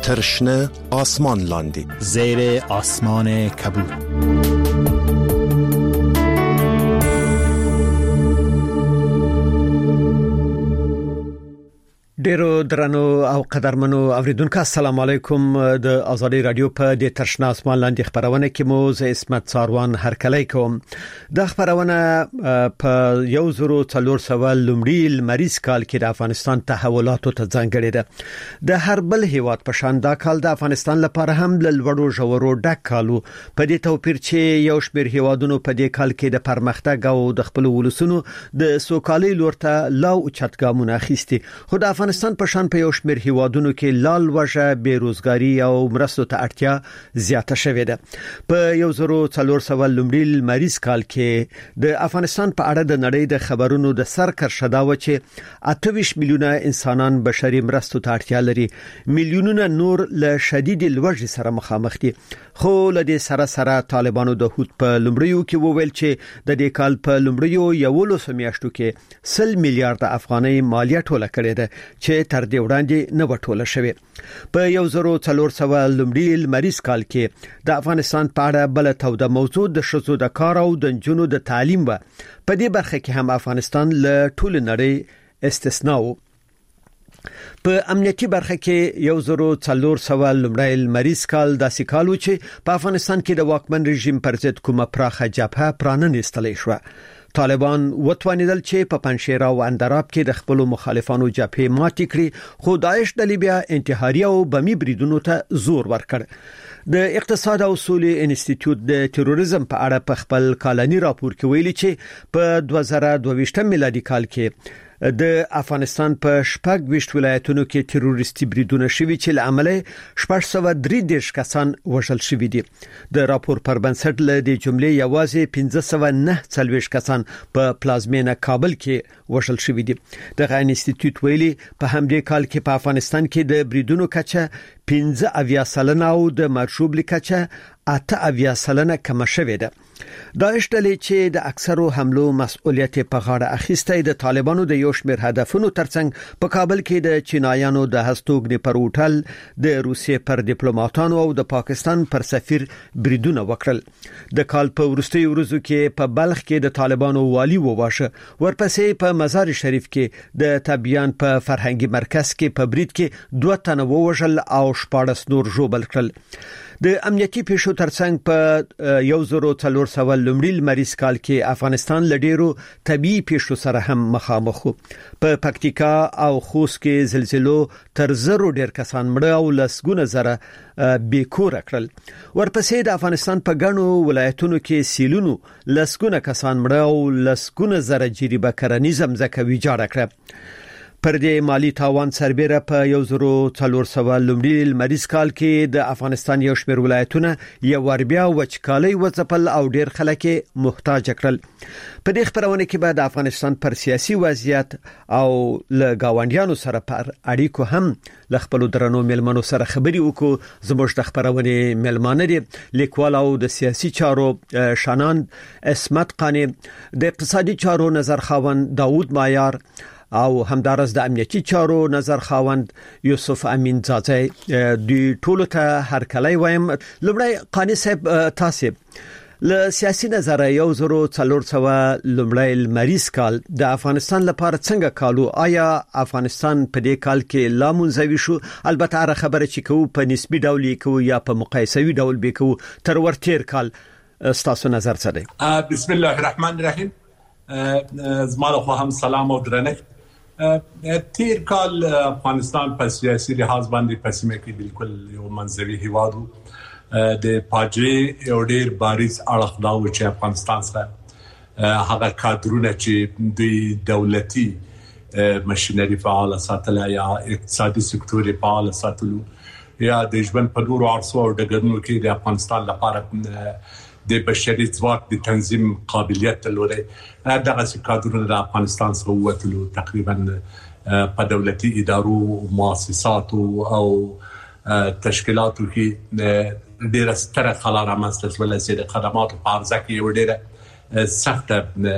ترشنه آسمان لاندی زیر آسمان کبود. ډیرو درنو او قدرمنو اوریدونکو السلام علیکم. د ازادي رادیو په د ترشنه اسمان لاندې خبرونه کې مو ز اسمت ساروان هرکلی کوم. د خبرونه په 1400 لومړی مریض کال کې د افغانستان تحولاتو ته ځانګړي ده. د هر بل هیواد په شان دا کال د افغانستان لپاره هم ل لوړو ژورو ډک کالو په دې توپیر چې یو شمېر هیوادونو په دې کال کې د پرمختګ او د خپل ولسونو د سوکالۍ لورته لاو چتګامونه اخیستي. خو د افغانستان په شان په یو شمېر هیوادونو کې لال وجه بیروزګاری او مرستو ته اړتیا زیاته شوې ده. په 1400 لومړی مریض کال کې د افغانستان په اړه د نړۍ د خبرونو د سرکرشه دا و چې 28 میلیونه انسانان بشري مرستو ته اړتیا لري. میلیونونه نور له شدید لوږې سره مخامخ دي. خو له دې سره طالبانو د هوت په لومړیو کې وویل چې د دې کال په لومړیو 11 میاشتو کې 100 میلیارډ افغانۍ مالیه ټوله کړې ده چې تر دې وړاندې نه وټوله شوې. په 1400 لومړی مریض کال کې د افغانستان په اړه بل توده موضوع د شذو د کار او د جنونو د تعلیم و. په دې برخه کې هم افغانستان له ټول نړۍ استثناء و. په امنیتي برخه کې 1400 لومړی مریض کال داسې کالو چې په افغانستان کې د واکمن رژیم پر ضد کومه پراخه جبهه پراننستلې شو. طالبان وتوانیدل چې په پنجشیر او اندراب کې د خپل مخالفانو جبهه ماتې کړي، خو داعش د لیبیا انتحاري او بمي بریدونو ته زور ورکړ. د اقتصاد او سولې انسټیټیوټ د تروریزم په اړه په خپل کالني راپور کې ویلي چې په 2022 میلادي کال کې د افغانستان په 26 ولایتونو کې تروریستي بریدونه شوي چې له امله 633 کسان وژل شوي دي. د راپور پر بنسټ له دې جملې یوازې 549 کسان په پلازمینه کابل کې وژل شوي دي. د انسټیټیوټ ویلي په همدې کال کې په افغانستان کې د بریدونو کچه 15% او د مرشوب لکچه 8% کم شوې ده. داعش ډلې چې د اکثرو حملو مسؤلیت په غاړه اخیسته د طالبانو د یو شمېر هدفونو ترڅنګ په کابل کې د چینایانو د هستوګنې پر هوټل، د روسیې پر ډیپلوماټانو او د پاکستان پر سفیر بریدونه وکړل. د کال په وروستیو ورځو کې په بلخ کې د طالبانو والی وواشه، ورپسې په مزار شریف کې د تبیان په فرهنګي مرکز کې په برید کې 2 تنه ووژل او 14 نور ژوبل کړل. د امنیتي پیښو ترڅنګ په 1400 لومړی مریض کال کې افغانستان لډیرو طبيعي پیښو سره هم مخامخ وو. په پکتیکا او خوست کې زلزلو تر زرو ډیر کسان مړه او لسګونه زره بیکور کړل. ورپسې د افغانستان په ګڼو ولایتونو کې سیلونو لسګونه کسان مړه او لسګونه زره جریبه کرنیزم ځکه ویجاړ کړ. پر دې مالی تاوان سربېره په 1400 لومړی مریض کال کې د افغانستان یو شمېر ولایتونه یو وربیا وچکالۍ وځپل او ډیر خلک محتاج کړل. په دې خبرونه کې به د افغانستان پر سیاسي وضعیت او له گاونډیانو سره پر اړیکو هم ل خپل درنو ملمنو سره خبري وکړو. زموږ د خبرونه ملمانه دي لیکوال او د سیاسي چارو شانان اسمت قانی، د اقتصادي چارو نظر خاوند داوود مایار او همدارس د امنیتي چارو نظر خاوند یوسف امین زاځي. د ټولو ته هرکلی وایم. لومړی قانی صاحب، تاسو له سیاسي نظر 1400 لومړی مریض کال د افغانستان لپاره څنګه کالو؟ آیا افغانستان په دې کال کې لا منزوي شو؟ البته هر خبره چې کوو په نسبی ډول کوو یا په مقایسوي ډول به کوو تر ورتیر کال. ستاسو نظر څه دی؟ بسم الله الرحمن الرحیم. زما له هم سلام او درنښت. تیر کال افغانستان په سیاسي لحاظ باندې پسمه کې بالکل یو منځوي هیواد د پاجې یو ډیر بارز اړخ دا و چې افغانستان سره هغه کادرونه چې د دولتي ماشينري فعال ساتل یا اقتصادي سکتور فعال ساتلو یا د ژوند په نورو عرصو او ډګرونو کې د افغانستان لپاره د بشري ځواک د تنظیم قابلیت لري. دغه کادرونه د افغانستان څخه وتلو تقریبا په دولتي ادارو، مؤسساتو او تشکیلاتو کې ډېر ستره خلا رامنځته شوه چې د خدماتو په عرضه کې یو ډېر سخت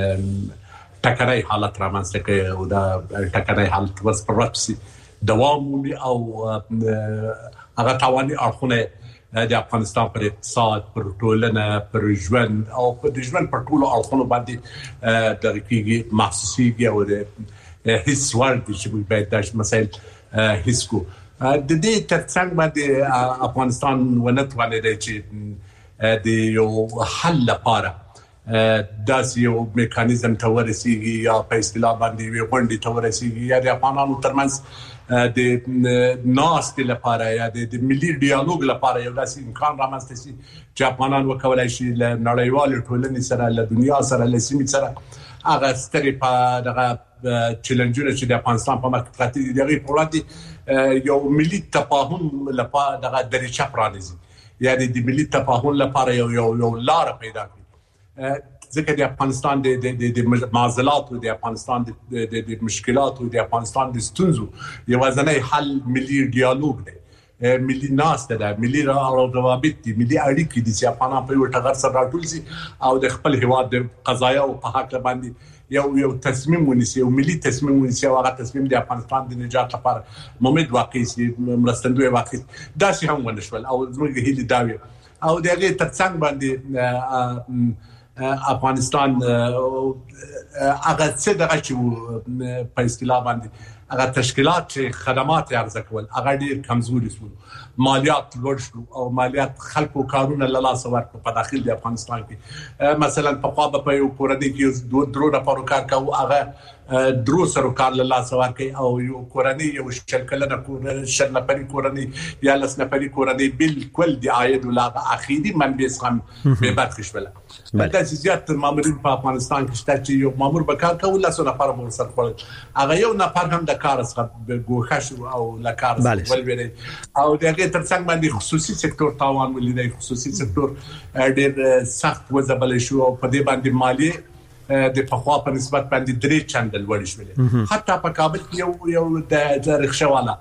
ټکرای حالت رامنځته کوي او دا ټکرای حالت اوس په راتسي دوام مومي او هغه تاواني اړخونه د افغانستان پر اقتصاد، پر ټولنه، پر ژوند او پر ژوند پر ټولو اړخونو باندې د کېږي محسوسيږي او د هیڅ ورد چې موږ باید د مسایل هیڅ کو د دې ترڅنګ باندې افغانستان ونتوانید چې د یو حل لپاره داسې یو میکانیزم ته ورسیږي یا په اصطلاح باندې وي غونډې ته ورسیږي یا د افغانانو ترمنځ د ناست لپاره یا د ملي ډیالوګ لپاره یو داسې امکان رامنځته شي چې افغانان وکولای شي له نړیوال ټولنې سره له دنیا سره له سیمې سره هغه ستري په دغه چیلنجونه چې د افغانستان په مخ کې دي دغه په وړاندې یو ملي تفاهم لپاره دغه درچه پرانیزي یعنی د ملي تفاهم لپاره یو لار پیدا کړي ځکه د افغانستان د معضلات او د افغانستان د مشکلات او د افغانستان د ستونزو یو ځنې حل ملي ډیالوګ دی ملي ناست ده ملي روابط دي ملي اړیکې دي چې افغانان په یو ټغر سره راټول شي او د خپل هیواد د قضایا او په حق باندې یو تصمیم ونیسي او ملي تصمیم ونیسي او هغه تصمیم د افغانستان د نجات لپاره ممد واقع شي مرستندوی واقع دا شي هم ونشول او زموږ هیله داوي او دغه ترڅنګ باندې افغانستان هغه څه دغه چې په اصطلاح باندې هغه تشکیلات چې خدمات عرضه کول هغه ډیر کمزوري شول مالیات لوړ شو او مالیات خلکو کارونه له لاس ورکړ په داخل د افغانستان کې مثلا په خوا په یو کورنۍ کې درو لپاره کار کوي هغه درو سره کار له لاس ورکړي او یو کورنۍ یو شکلنه کورنۍ شل نفري کورنۍ یا لس نفري کورنۍ بالکل د عاید لا اخیری منبع څخه به برخه شول دا زیات مامورین په افغانستان کې شته چې یو مامور به کار کوي لاسو نفر به سره خپل هغه یو نفر هم د کار څخه ګوښه شو او لا کار ولوري او دغه ترڅنګ باندې خصوصي سکتور تاوان ولیدای خصوصي سکتور ډېر سخت وځبل شو او په دې باندې مالی د پخوا په نسبت باندې درې چندل وړي شول حتی په کابل کې یو د رخصواله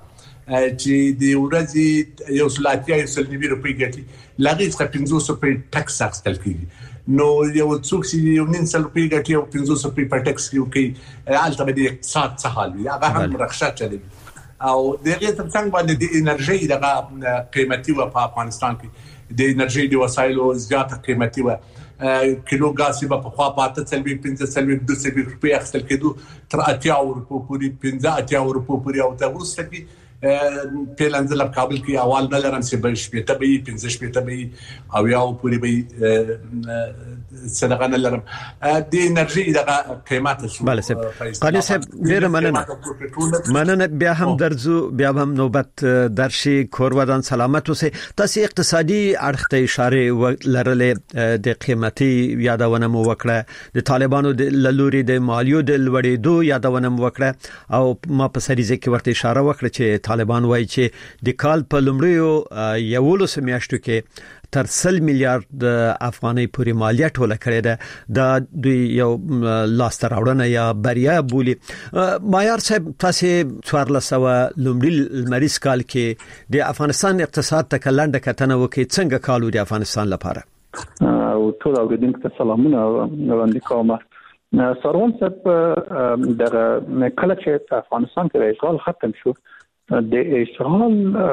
چې د ورځې یو سلاتیا یو سلنیوي روپۍ ګټي لغې څخه 500 روپۍ ټکس اخیستل کیږي نو یو څوک چې یو نن سل روپۍ ګټي او 500 روپۍ په ټکس کې کوي البته د اقتصاد څخه حال وي هغه هم رخصت چلی او دغه ترڅنګ باندې د انرژي دغه قیمتي و په افغانستان کې د انرژي د وسایلو زیات قیمتي و کیلو غاز په خوا پاته سلوي 15 روپۍ اخیستل کېدو تر 80 روپۍ پورې 15 روپۍ پورې او ته ورسته کې پیلنځل په کابل کې اول ډالر هم څه به شپته به 15 شپته به او یو پوری به صدقه نه لرم د انرژي دغه قیمت شو بله صاحب قانی صاحب ډیر مننه بیا هم درځو بیا هم نوبت درشي کورودان سلامت اوسه تاسو اقتصادي اړخ ته اشاره لرلې د قیمتي یادونه مو وکړه د طالبانو د لوري د مالیو د لوړېدو یادونه مو وکړه او ما په سریزه کې ورته اشاره وکړه چې طالبان وایي چې د کال په لومړیو یولو میاشتو کې تر 100 میلیارډ افغانۍ پورې مالیه ټوله کړې ده د دوی یو لاسته راوړنه یا بریا بولی مایار صاحب تاسو 1400 لومړی لمریز کال کې د افغانستان اقتصاد ته کلنډه کتنه وکړي څنګه کالو د افغانستان لپاره او ټول اوریدونکو ته سلامونه وړاندې کوم سروان صاحب د کله چې په افغانستان کې اشغال ختم شو د اشغال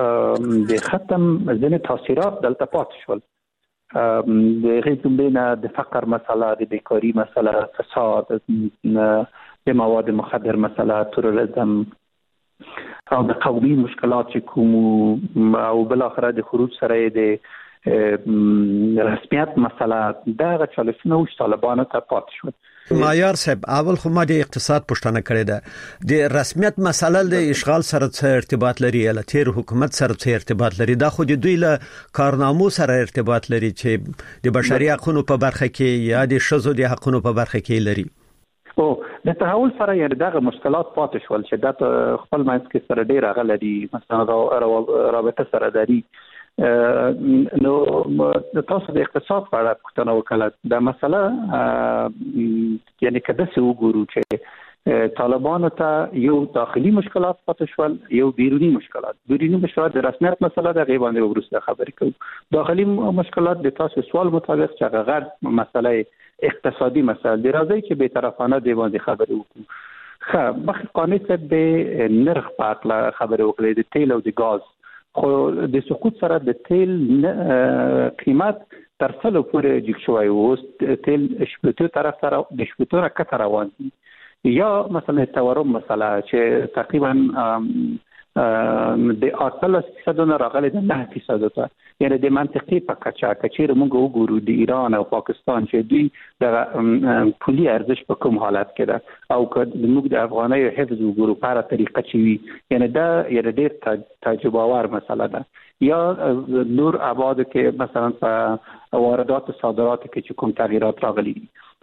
د ختم ځینې تاثیرات دلته پاتې شول د غیبونه د فقر مسله د بیکاری مسله فساد د مواد مخدر مسله تروریزم او د قومي مشکلات چې کوم او بل اخر د خروج سره د رسمیت مسله دا چالشونه او طالبانو ته پاتې شول مایار صاحب اول خو ما د اقتصاد پښتنه کړې ده د رسمیت مسله د اشغال سره څه ارتباط لري یا تیر حکومت سره څه ارتباط لري دا خو د دوی له کارنامو سره ارتباط لري چې د بشري حقوقو په برخه کې یا د شذو د حقوقو په برخه کې لري او د تحول سره یعنی دغه مشکلات پاتې شول چې د خپل منځ کې سره ډیر غلدي مثلا رابطه سره داري نو تاسو د اقتصاد په اړه پوښتنه وکړه دا مسله یعنی کده څه وګورو چې طالبانو ته یو داخلي مشکلات پاتې شول یو بیرونی مشکلات د رسمیت مسله د غیبانه ورسته خبرې کوي داخلي مشکلات د تاسو سوال مطابق چې غیر مسله اقتصادي مسله دی راځي چې به طرفانه دی باندې خبرې وکړو خو مخکې قانون ته به نرخ په اړه خبرې وکړې د تیل او د غاز خو د سقوط سره د تیل قیمت تر څلو پورې جګ شوی او تیل شپږ طرف سره د شپږ راکته روان دي یا مثلا تورم مسله چې تقریبا د 8% راغلي د 9% ته یعنی د منطقي په کچیر موږ وګورو د ایران او پاکستان چې دوی د پولي ارزش په کوم حالت کې ده او که موږ د افغانۍ حفظ وګورو په هر طریقه چې وي یعنی دا یعنی ډېر تجربه وار مسله ده یا نور آباد کې مثلا په واردات و صادرات کې چې کوم تغییرات راغلي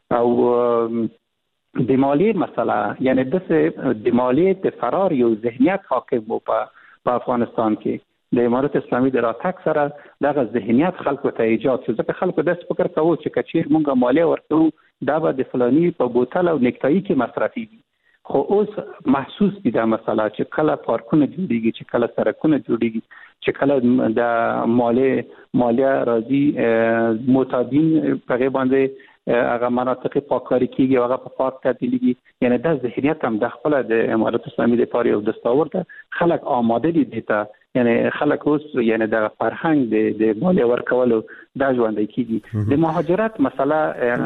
او د مالیې مسله یعنی د مالیې د فرار یو ذهنیت حاکم په افغانستان کې د امارت اسلامي د راتګ سره دغه ذهنیت خلکو ته ایجاد شو ځکه خلکو داس فکر کوي چې کچیر مونږه مالیه ورکړو دا به د فلاني په بوتل او نیکټایي کې مصرفي وي خو اوس محسوس دي دا مسله چې کله پارکونه جوړیږي چې کله سړکونه جوړیږي چې کله د مالیه راځي معتادین په باندې هغه مناطق پاککاری کیږي او هغه په پاک تبدیلیږي یعنی دا ذهنیت هم د خپل د امارت اسلامي د پاره یو دستاورد خلک آماده دي دیتا یعنی خلک اوس یعنی د فرهنګ د مالیه ورکولو دا ژوند کیږي د مهاجرت مسله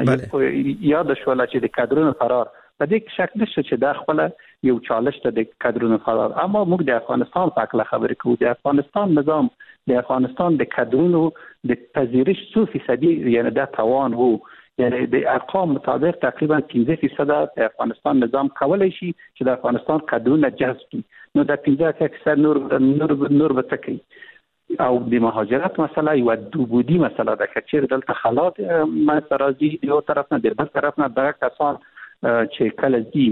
یاد شول چې د کادرونو فرار په دې شک نشته چې دا خپل یو چالش ته د کادرونو فرار اما موږ د افغانستان په اړه خبرې کوو د افغانستان نظام د افغانستان د کادرونو د پذیرش 100% یعنی دا توان وو یعنی د ارقام مطابق تقریبا 15% د افغانستان نظام کولای شي چې د افغانستان کادرونه جذب کړي نو د 15% نور به تکي او د مهاجرت مسله یو دوبودي مسله ده چې دلته حالات مترازی یو طرف نه د بل طرف نه د کسان چې کله دي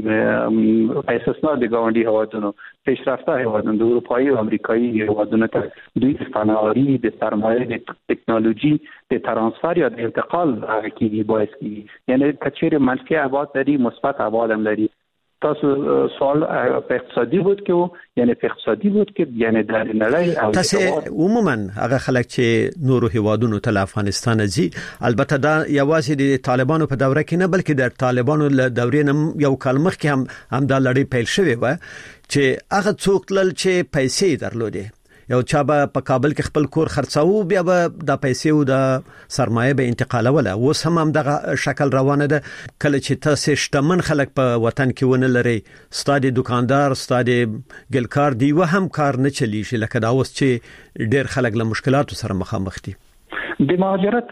په اساس د ګاونډي هوادونو پیشرفته هوادونو د اروپایي او امریکایي هوادونو ته دوی فناوري د سرمایه د ټکنالوژي د ترانسفر یا د انتقال کیږي باعث کیږي یعنی کچېره منفي ابعاد لري مثبت ابعاد هم لري تاسو سوال په اقتصادي بود کې یعنی په اقتصادي بود کې یعنی د نړۍ او تاسو عموما هغه خلک چې نورو هیوادونو ته افغانستان ځي البته دا یوازې د طالبانو په دوره کې نه بلکې د طالبانو له دورې نه یو کال مخکې هم دا لړۍ پیل شوې و چې هغه څوک تلل چې پیسې درلودي یو چا به په کابل کې خپل کور خرڅاو بیا به د پیسې او د سرمایه به انتقالوله اوس هم دغه شکل روانه ده کله چې تاسو شتمن خلک په وطن کې ونه لري ستادي دکاندار ستادي ګلکار دی و هم کار نه چلی شي لکه دا اوس چې ډېر خلک له مشکلاتو سره مخامخ دي د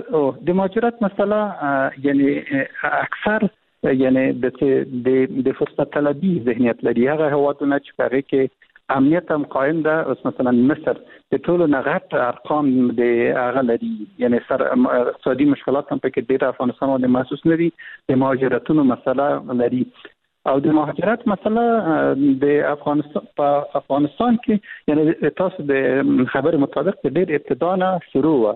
مهاجرت مسله یعنی اکثر یعنی د فرصت طلبي ذهنیت لري هغه هوادونه چې هغه کې امنیت هم قائم ده اوس مثلا مصر د ټولو نغت ارقام د هغه لري یعنی اقتصادي مشکلات هم پکې ډېر افغانستان باندې محسوس نه دي د مهاجرتونو مسله لري او د مهاجرت مسله د افغانستان کې یعنی تاسو د خبر مطابق د ډېر ابتدا نه شروع و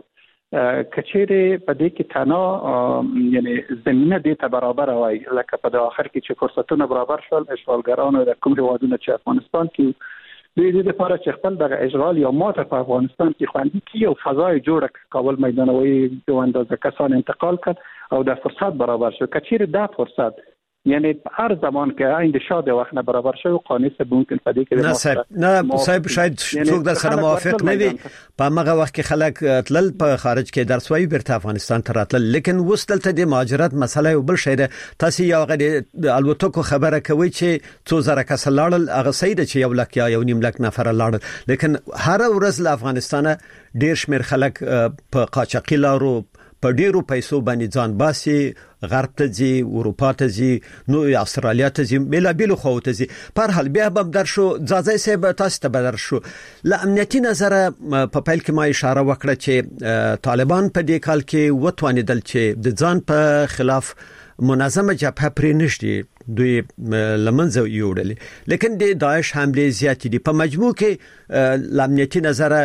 کچېره په دې کې تنها یعنی زمينه دې ته برابر وای لکه په اخر کې چې فرصتونه برابر شول اشغالګرانو د کوم هیوادونو چې افغانستان کې د لپاره چې خپل د اشغال یا ماته په افغانستان کې خوندي کی او فضای جوړه کول میدانوي د اندازه کسان انتقال کړ او د فرصت برابر شو کچېره د فرصت یعنی هر زمان کې آینده شاده وخت نه برابر شو قانون څه ممکن پدې کې نه صاحب شاید څوک در سره موافق نه وي په هغه وخت کې خلک تلل په خارج کې درس وایي بیرته افغانستان ته راتلل لیکن وستلته د مهاجرت مسله یو بل شی ده تاسو یو غړي الوتکو خبره کوي چې څو زره کس لاړل هغه سید چې یو لک یا یو نیم لک نفر لاړل لیکن هر ورځ له افغانستان ډیر شمیر خلک په قاچاقي لارو په ډیرو پیسو باندې ځان باسي غرب ته ځي اروپا ته ځي نو استرالیا ته ځي بلا خو ته ځي پر حال بیا به در شو ځاځي سه تاسو ته بدر شو ل امنیتي نظر په پیل کې ما اشاره وکړه چې طالبان په دې کال کې وتوانیدل چې د ځان په خلاف منظمه جبهه پرې نشي دوی لمنځه یوړل لیکن د داعش حمله زیات دي په مجموع کې ل امنیتي نظر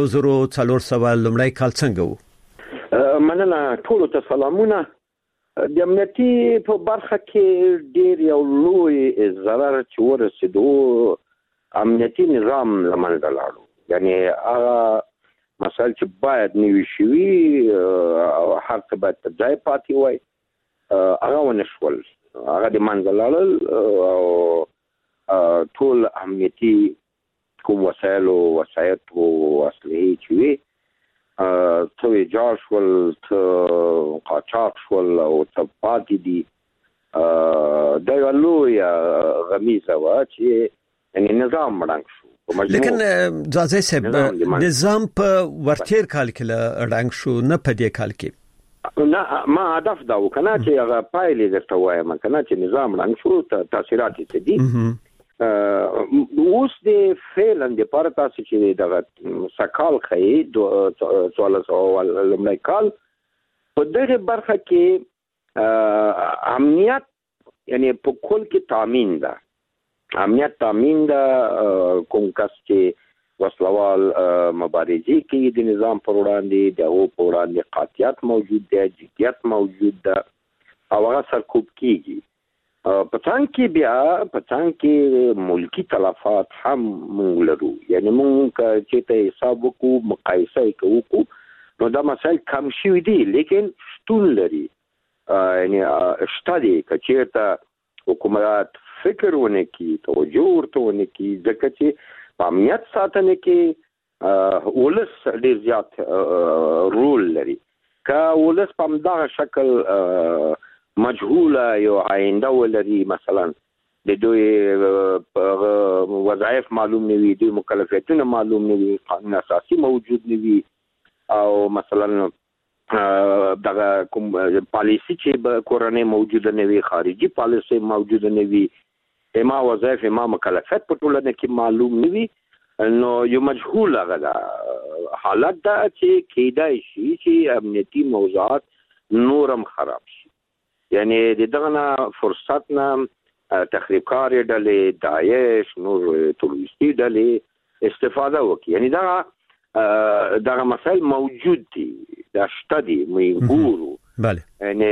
1400 لمړی کال څنګه وو مننه ټول ته سلامونه د امنیتي په برخه کې ډیر یو لوی ضرر چې ورسېدو امنیتي نظام لمنځه لاړو یعنی هغه مسایل چې باید نیوي شوي او هر څه باید په ځای پاتې وای هغه ونه شول هغه د منځه لاړل او ټول امنیتي کوم وسایل او وسایت او اصلي چې وي ته جاش ول قاچاق شول او تپاتې دي دا یو لوی غمیزه وا چې یعنی نظام مړنګ شو لیکن ځاځي صاحب نظام په ورتیر کال کې رنګ شو نه په دې کال کې نه ما هدف دا وکنه چې هغه پایلې درته وایم کنه چې نظام رنګ شو تاثیرات یې دي اوس د فعلن د پاره تاسو چې دغه سکال خې 1400 لمړی کال په دغه برخه کې امنیت یعنی په کول کې تامین ده امنیت تامین ده کوم کس چې وسلوال مبارزي کوي د نظام پر وړاندې د او پر وړاندې قاطعیت موجود ده جديت موجود ده او هغه سرکوب کیږي پڅان کې بیا پڅان کې ملکی تلفات هم مونږ لرو یعنی مونږ چې ته حساب وکړو مقایسه وکړو نو دا مسایل کم شوي دي لیکن شتون لري یعنی شتادي کچېرته حکومت فکر ونه کی توجه ورته ونه کی ځکه چې امنیت ساتنه کې ولس ډیر زیات رول لري کا ولس په همدغه شکل مجهوله یو آینده ولري مثلا د دوی وظایف معلوم نه وي د مکلفیتونه معلوم نه وي قانون اساسي موجود نه وي او مثلا دغه کوم پالیسی چې کورنۍ موجوده نه وي خارجي پالیسی موجوده نه وي اما وظایف اما مکلفیت په ټولنه کې معلوم نه وي نو یو مجهول هغه حالت دا چې کېدای شي چې امنیتي موضوعات نورم خراب شي یعنی دغه فرصت نه تخریبکار ډلې داعش نور تروریستي ډلې استفاده وکړي یعنی دغه مسائل موجود دي دا شته دي موږ بله یعنی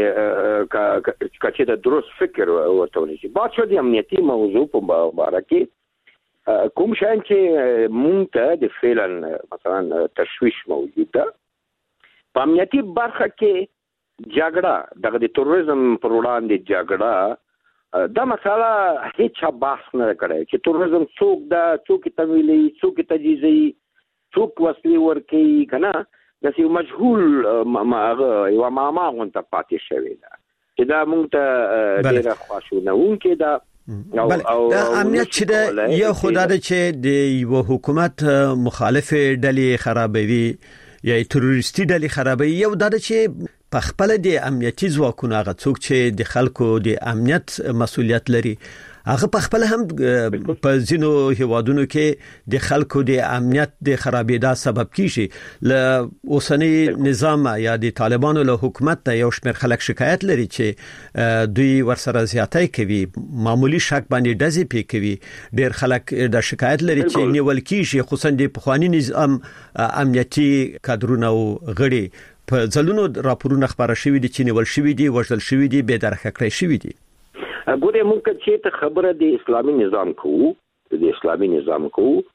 کچې د درست فکر ورته ونشي باچو د امنیتي موضوع په اړه کې کوم شان چې مونږ ته د فعلن مثلا تشویش موجود ده په امنیتي برخه کې جګړه د تروریزم پر وړاندې جګړه دا مسله هیڅ بحث نه کړي چې تروریزم څوک دا څوک تمویلي څوک تجهیزي څوک وسلې ورکي کنه د یو مجهول یو معما غونته پاتې شوی ده چې دا مونږ ته ډیره خواشونه ونکې دا دا امنیت چې یو خدای چې د یو حکومت مخالف ډلې خرابوي یا تروریستي ډلې خرابوي یو دا چې په خپل د امنیتي ځواکونو هغه څوک چې د خلکو د امنیت مسؤلیت لري هغه په خپل هم په ځینو هیوادونو کې د خلکو د امنیت د خرابېدا سبب کیږي ل اوسنی نظام یا د طالبانو له حکومت ته یو شمېر خلک شکایت لري چې دوی ورسره زیاتۍ کوي معمولی شک باندې ډزې پی کوي ډېر خلک د شکایت لري چې نیول کیږي خصوصا د پخوانی نظام امنیتي کادرونه او غړي په ځلونو راپورونه خبره شوې دي چې نیول شوې دي وژل شوې دي به درخه کړې شوې دي ګوره مونږ چې ته خبره د اسلامي نظام کوو په اسلامي نظام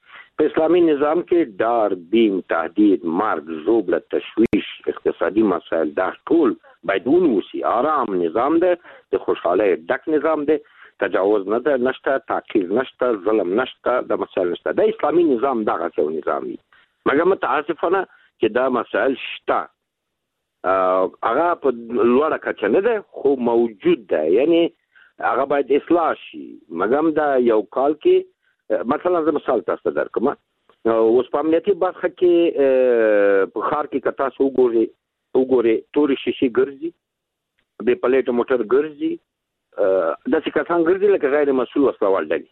کې ډار بیم تهدید مرګ زوبله تشویش اقتصادي مسائل دا ټول باید ونوسی آرام نظام ده د خوشاله ډک نظام ده تجاوز نه ده نشته تعقیب نشته ظلم نشته د مسائل نشته د اسلامي نظام دغه څو نظامي مګر متاسفانه چې دا مسائل شته هغه په لوړه کچه نه ده خو موجود ده یعنی هغه باید اصلاح شي مګم دا یو کال کې مثلا زه مثال تاسو درکم اوس په امنیتي برخه کې په خار کې کتا سو وګوري توري شیشي ګرځي به پلیټ موټر ګرځي د څه کسان ګرځي لکه غیر مسؤل وسوال دي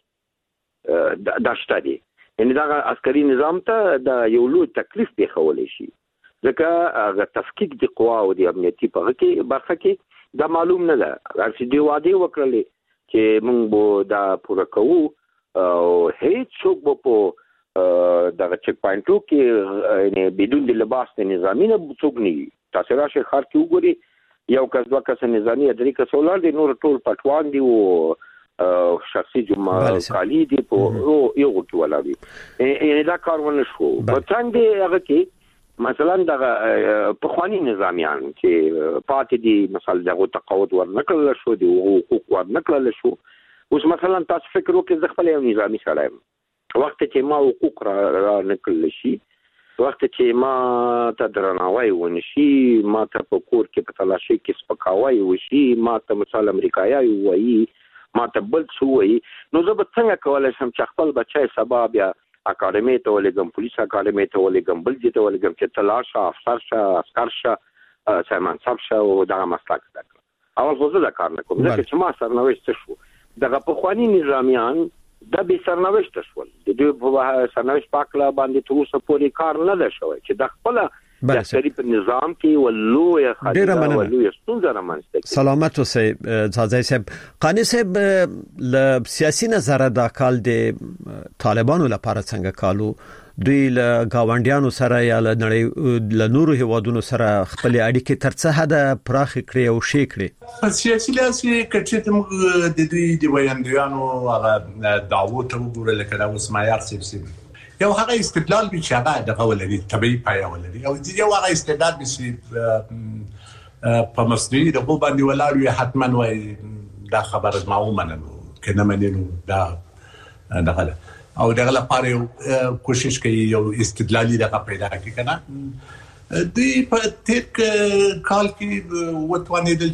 دا شته دي یعنی دا عسکري نظام ته دا یو لوی تکلیف دی خولې شي ځکه هغه تفکیک د قوا او د امنیتي برخه کې دا معلوم نه ده چې دی وعده وکړلې چې موږ به دا پوره کوو او هیڅ څوک به په دغه چک پاینټو کې یعنی بدون د لباس نظامی نه څوک نه تاسو راشه خار کې وګوري یو کس دوه کس نظامی درې کس ولر دي نور ټول پټوان دي او شخصي جمع کالی دي په یو کې ولري یعنی دا کارونه شو په څنګه هغه کې مثلا دغه پخوانی نظامیان چې پاتې دي مثلا دغه تقاعد ورنکړل شو دي حقوق ورنکړل شو اوس مثلا تاسو فکر وکړئ ځکه خپل یو نظامی سره وخت چې ما حقوق را نکړل شي، وخت چې ما ته درناوی ونشي، ما ته په کور کې په تلاشي کې سپکاوی وشي، ما ته مثال امریکایي وایي، ما ته بل څه وایي، نو زه به څنګه کولی شم چې خپل بچی سبا بیا اکاډمي ته ولېږم، پولیس اکاډمي ته ولېږم، بل ځای ته ولېږم چې ته لاړ شه، افسر شه، عسکر شه، سرمنصب شه او دغه مسلک زده کړه. اول خو زه دا کار نه کوم ځکه چې ما سرنوشت شو. دغه پخواني نظامیان د به سرنوشت شول، د دوی په سرنوشت پاکله باندې تر اوسه پورې کار نه ده شوی چې د خپل د شریف نظام کې ولوی خاطر ولوی ستونزه رامنځته. سلامت اوسئ ځاځي صاحب. قانی صاحب ل سیاسي نظر د کال د طالبانو لپاره څنګه کالو دوی له گاونډیانو سره یا له نړۍ له نورو هیوادونو سره خپل اړیکې تر څه حد پراخ کړي او شي کړي؟ سیاسي لاسي کچې د دوی د ویاندیانو هغه دعوت وګورل کړه اوس معیار سیاسي یو هغه استدلال به چې هغه دغه ولري طبيعي پای ولري او یو هغه استعداد به په مصنوعي د باندې ولاړ وي حتما وای دا خبره ما ومنلو کنه منلو دا دغه او دغه لپاره کوشش کوي یو استدلالي دغه پیدا کړي کنه. دوی په تیر کال کې وتوانیدل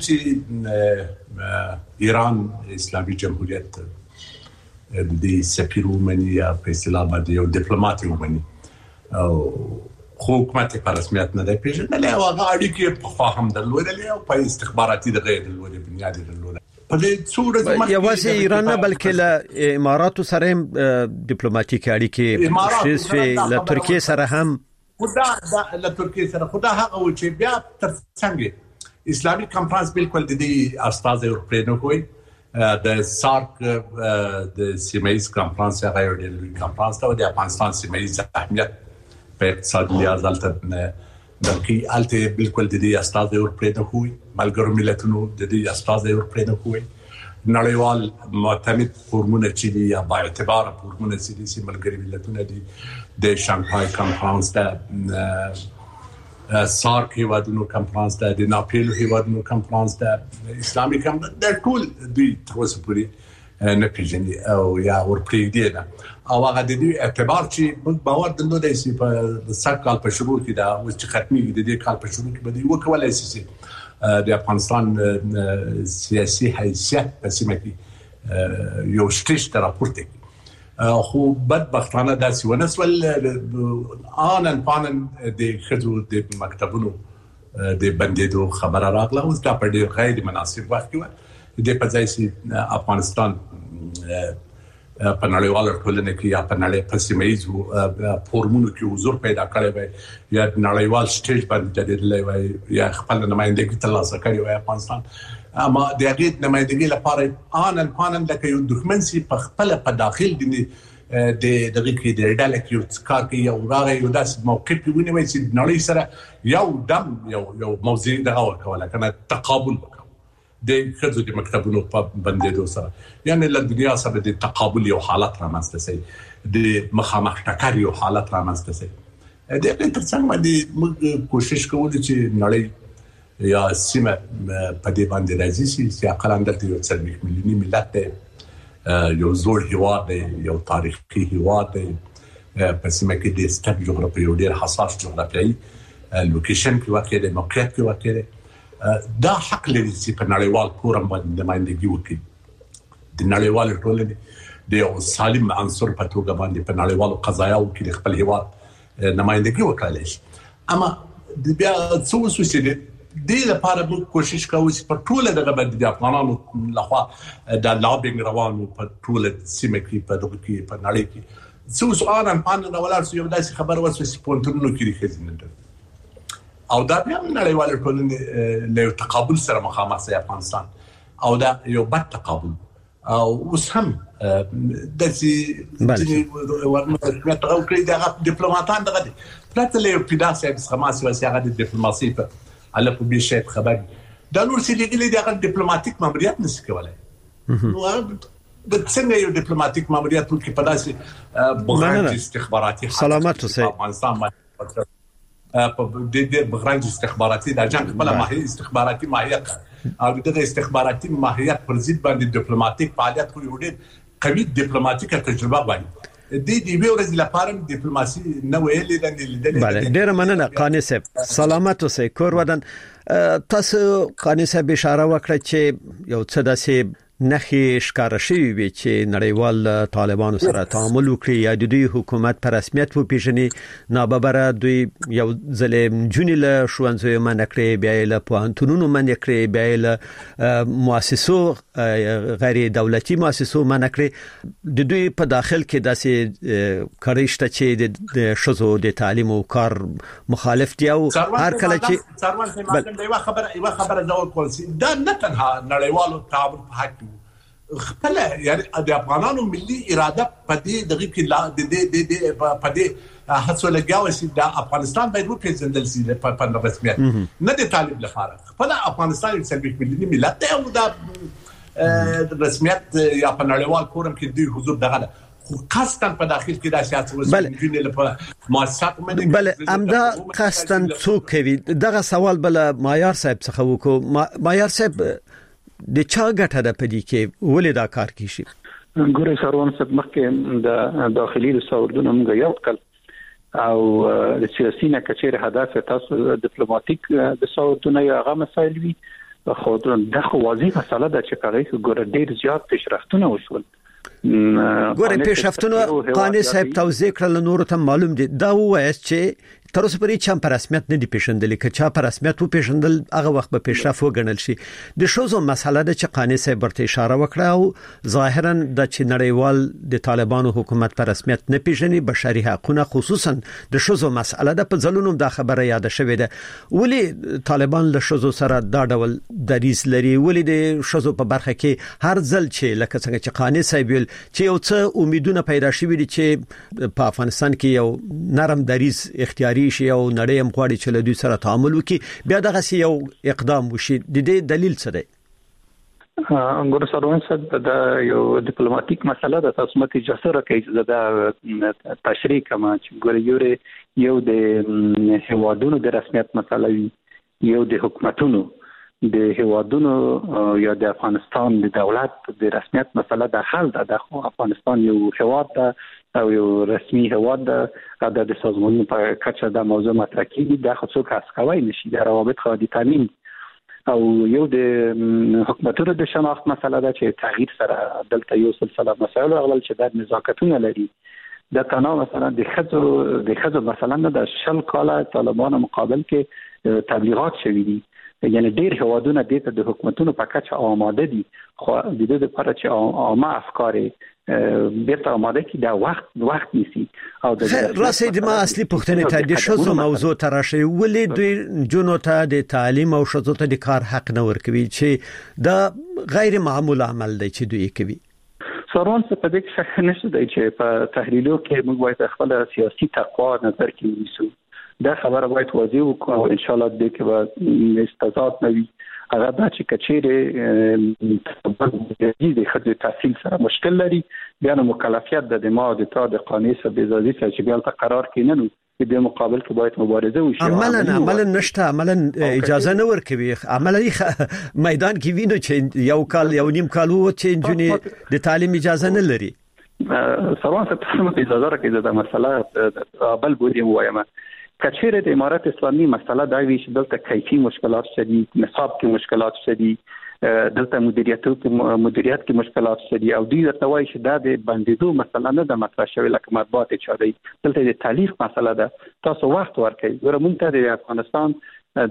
چې ایران اسلامي جمهوریت د سفیر ومني یا په اصطلاح باندې یو ډیپلوماټ ومني او حکومت په رسمیت نه دی پیژندل او هغه اړیکې په فهم درلودل او په استخباراتي دغه درلودل بنیاد درلودل. په دې صورت یو واسه ایران نه بلکې له اماراتو سره ډیپلوماټیک اړیکې شې له ترکیه سره هم خدا له ترکیه سره خدا هغه و چې بیا تر څنګه اسلامي کانفرنس بالکل د دې استاد اورپرینو کوي د سارک د سیمایز کانفرنس هغه یو ډېر کانفرنس ته د افغانستان سیمایز اهمیت په اقتصادي لحاظ دلته الته بالکل د دې استاد اورپرینو کوي ملګرو ملتونو د دې استاد اورپرینو کوي نړیوال معتمد فورمونه چې یا با اعتبار فورمونه چې ملګري ملتونه دي د شانګهای کانفرنس د سارک هیوادونو کانفرنس د ناپیل هیوادونو کانفرنس د اسلامي کانفرنس د ټول دوی تر اوسه پورې نه پیژني او یا ورپریږدي نه او هغه د دې اعتبار چې موږ باور درلودای شي په سر کال په شروع کې دا اوس چې ختمي د دې کال په شروع کې به یو کولای شي د افغانستان سیاسي حیثیت په سیمه کې یو شټیش تر راپورته خو بدبختانه داسې ونسول آنن پانن د خځو د مکتبونو د بندیدو خبره راغله اوس دا په ډیر غیر مناسب وخت کې د په ځای افغانستان په نړیواله ټولنه کې یا په نړۍ په سیمایي فورمونو کې حضور پیدا کړی وي یا نړیوال سټیج باندې درېدلی وي یا خپل نمائندګي ترلاسه کړې وي افغانستان اما د هغې نمائندګي لپاره آنن پانن لکه یو دښمن چې په خپل په داخل د دغه کې د ډاله کې یو کار کوي او راغی یو داسې موقف ونیوي چې نړۍ سره یو دم یو موضوع دغه ورکوله کنه تقابل د خځو د مکتبونو په بندیدو سره یعنی له دنیا سره د تقابل یو حالت رامنځته شي د مخامخ ټکر یو حالت رامنځته شي د دې ترڅنګ باندې موږ کوشش کوو چې نړۍ یا سیمه په دې باندې راځي چې اقل اندته یو 40 میلیوني ملت یو زوړ هیواد دی یو تاریخي هیواد دی په سیمه کې د ستر جغرافي یو ډېر حساس جغرافیایي لوکیشن کې واقع دی موقعیت کې واقع دی دا حق لري چې په نړیوال فورم باندې نمائندګي وکړي د نړیوال ټولنې د یو سالم عنصر په توګه باندې په نړیوالو قضایاو کې خپل هیواد نمائندګي وکړي شي اما د بیا څو وسوسې د لپاره موږ کوشش کوو چې په ټوله دغه باندې د افغانانو لخوا د لابینګ روانو په ټوله سیمه کې په دغه کې په نړۍ کې څو سوالان پاند ولر یو داسې خبر وسو چې پونتونو کې خزینه او دا بیا نړیوال ټولنې له تقابل سره مخامخ سي افغانستان او دا یو بد تقابل او اوس هم د چې ورنه تغو کړی د ډیپلوماټان دغه پلاټ له پیداسه سماسي وسیغه د ډیپلوماسي په على په شي خبر دا نور چې لګلې د ډیپلوماټیک ماموریت نشي کولای نو د څنګه یو ډیپلوماټیک ماموریت ټول کې پداسي بغران استخباراتي سلامت اوسئ افغانستان په د بغران استخباراتي د جنگ خپل ماهیت استخباراتي ماهیت او د استخباراتي ماهیت پر ضد باندې ډیپلوماټیک فعالیت کوي ډېر قوي ډیپلوماټیک تجربه باندې دې ورځې لپاره ډیپلوماسي نه ویلې د لیدلې. بله ډیر مننه قانی صاحب، سلامت اوسئ. کور ودان تاسو قانی صاحب اشاره وکړه چې یو څه داسې نخي ښکار شوی وي چې نړیوال طالبانو سره تعامل وکړي یا د دوی حکومت پر رسمیت وپیژني. ناببره دوی یو ځل جونیل شوانځو منکړي، بیا له پوهنتونونو منکړي، بیا له مؤسسو غیر دولتي مؤسسو منکړي. د دوی په داخل کې داسې کړيشته چې د شذو د تعلیم او کار مخالف دي او هر کله چې څاروان یو خبره دا کول دا نه تنها نړیوالو تعامل په حق خپل یعنی د افغانانو ملي اراده په دې دغه کې لا د په دې هڅو لګاوه چې د افغانستان باید وپیژندل شي په رسمیت، نه د طالب لپاره خپل افغانستان یو څلوي ملي ملت دی او د رسمیت یا په نړیوال فورم کې دوی حضور دغه خو قصداً په داخل کې د سیاست وسیلې لپاره مؤسسات باندې بل امدا قصداً څوک کوي. دغه سوال بل معیار صاحب څخه وکړو. معیار صاحب د چا ګټه ده په دې کې ولې دا کار کیږي؟ ګورې سروان صاحب مخکې د داخلي رساوردونو موږ یو کل او د سیاسي نه کچېر هدف تاسو ډیپلوماټیک رساوردونه یا هغه مسایل وي خو دغه واضح مسله ده چې کله ګور ډیر زیات پیشرفتونه وشول. ګوره پیشرفتونه قانی صاحب توضیح کړل نور ته معلوم دي. دا وایي چې تر اوسه پورې چې په رسمیت نه دی پیژندل، که چا په رسمیت و پیژندل هغه وخت به پیشرفت وګڼل شي. د شوزو مسله ده چې قانی صاحب ورته اشاره وکړه او ظاهرا د چې نړیوال د طالبانو حکومت په رسمیت نه پیژني، بشري حقوقونه خصوصا د شوزو مسله ده. په ځلونو د خبره یاد شوې ده ولی طالبان له شوزو سره دا ډول دریز لري، ولی د شوزو په برخه کې هر ځل چې لکه څنګه چې قانی صاحب ویل چې یو څه امیدونه پیدا شوي دي چې په افغانستان کې یو نرم دریز اختیاري شي او نړۍ هم غواړي چې له دوی سره تعامل وکړي، بیا دغه یو اقدام وشي. د دې دلیل څه دی؟ انګور سروان صاحب دا یو ډیپلوماټیک مسله ده. تاسو مته اجازه راکړئ چې دا تشریح کما چې ګورې یو د هوادونو د رسمیت مسله وي، یو د حکومتونو د هوادونو یا د افغانستان د دولت د رسمیت مسله د حل ده. د افغانستان یو هواد ده او یو رسمي هواد ده د سازمانونو په کچه د موضوع مطرح کیږي. د خصوصو کاسکوي نشي د روابط خادي تامین او یو د حکومتونو د شناخت مسله ده چې تغییر سره دلته یو سلسله مسایل اغلل چې د نزاکتونه لري. د تناو مثلا د خزو مثلا د شل کاله طالبانو مقابل کې تبلیغات شوي دي، یعنی ډیر هوادونه د حکومتونو په کچه آماده دي خو د دې لپاره چې عامه افکار بیرته آماده کی دا وخت نیسی. او د راسي د ما اصلي پوښتنه ته د شوزو موضوع تراشي ولی دوی جنو ته د تعلیم او شوزو ته د کار حق نه ورکوي چې دا غیر معمول عمل دی چې دوی کوي. سروان څه په دې کې شک نشته دی چې په تحلیلو کې موږ باید خپل سیاسي تقوا نظر کې ونیسو. دا خبره باید واضح وکړو او ان شاء الله دې کې به استزاد نه وي. هغه دا چې کچېره د خځې تحصیل سره مشکل لري، بیا نو مکلفیت د ما د تا د قانون سره د ازادي سره چې بیا قرار کیننو د مقابل کې باید مبارزه وشي. عملاً نشته، عملاً اجازه نه ورکوي. عملاً میدان کې وینو چې یو کال یو نیم کال وو چې جنې د تعلیم اجازه نه لري. سروان څه ته اجازه راکړي دا مسله بل بودیم وایم. کچېره د امارات اسلامي مسله دا وی چې دلته کیفي مشکلات شدید، نصاب کې مشکلات شدید، دلته مدیریت کې مشکلات شدید او دوی ورته وایي چې دا د بندیدو مسله نه د مطرح شوی لکه مطبوعات چاري، دلته د تعلیق مسله ده. تاسو وخت ورکړئ. ګوره مونږ ته د افغانستان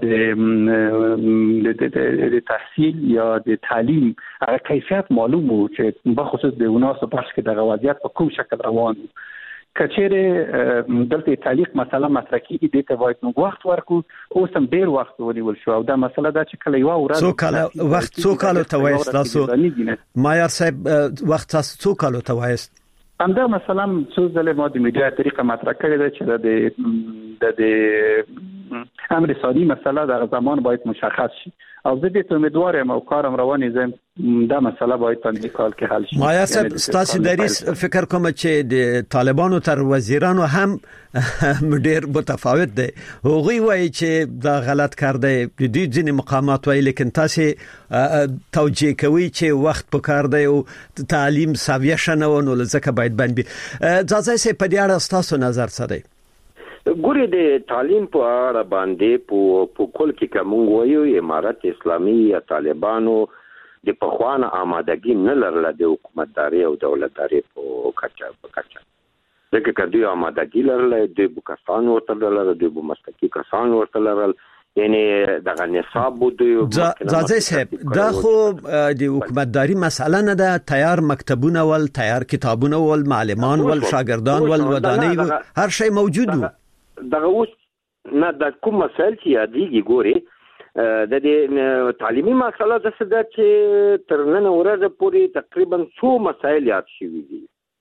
د تحصیل یا د تعلیم هغه کیفیت معلوم وو چې بخصوص د وناسو بخش کې د وضعیت په کوم شکل روان وو. کچېره دلته تعلیق مسله مطرح کیږي، دې ته باید موږ وخت ورکو. اوس هم ډیر وخت ونیول شو او دا مسله دا چې کله یو ورځ څو کال ته وایست تاسو معیار صاحب وخت تاسو څو کال ته وایست؟ همدا مثلا څو ځله ما د میډیا طریقه مطرح کړې ده چې د امر سادی مسئله در زمان باید مشخص شي او زه دې امیدوارم او کارم روانې زم دا مسئله باید په دې کال کې حل شي. ما یاسب ستاسو دریس فکر کوم چې د طالبانو تر وزیرانو هم ډېر متفاوت دي. هغوی وایي چې دا غلط کار دی د دې ځینې مقامات وایي، لیکن تاسو توجیه کوي چې وخت په کار دی او تعلیم ساویه شنه نو لزکه باید باندې ځاځي سي په دې اړه تاسو نظر څه دی؟ ګوري د تعلیم په اړه باندې په کول کې کوم وایو امارت اسلامي یا طالبانو د پخوانه آمادګي نه لرله د حکومتداري او دولتداري په کچا دغه کډي آمادګي لرله د بوکستان ورته لرله د مسلکي کسان ورته لرله یعنی دغه نصاب بده ځاځي صاحب دا خو د حکومتداري مسله نه ده. تیار مکتبونه ول، تیار کتابونه ول، معلمان ول، شاګردان ول، ودانۍ هر شی موجود وو. دغه اوس نه د کوم مسایل چې یادېږي ګوري د دې تعلیمي مسله د څه ده چې تر نن ورځې پورې تقریبا 100 مسایل یاد شوي دي.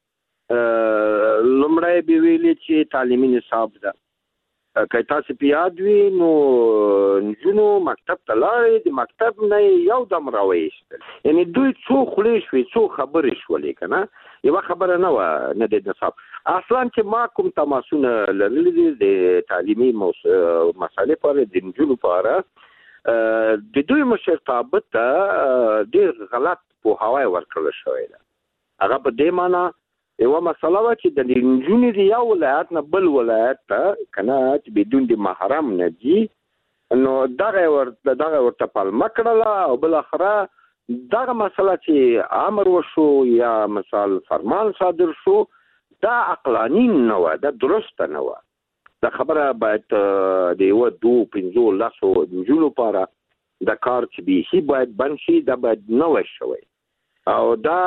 لومړی به ویلي چې تعلیمي نصاب ده که تاسو په یاد وي نو نجونو مکتب ته لاړې د مکتب نه یو دم راوېستل، یعنی دوی څو خولې شوې څو خبرې شولې کنه یو خبره نه و نه د نصاب اصلا چې ما کوم تماسونه لرلې دي د تعلیمي مسالې پر د نجونو لپاره د دوی مشرتابه ته ډېر غلط په هواي ورکړل شوی ده. هغه په دې معنی یو مسله و چې د نجونې د یو ولایت نه بل ولایت ته کنه چې بدون د محرم نه دي نو دغه ورته پالمه کړله او بل اخره دغه مسله چې امر وشو یا مثال فرمان صادر شو دا عقلانی نه و، دا درست نه و. دا خبره باید د یو 2-5 لاسو نجونو لپاره د کار چې به باید بند شي دا باید نه وشوي او دا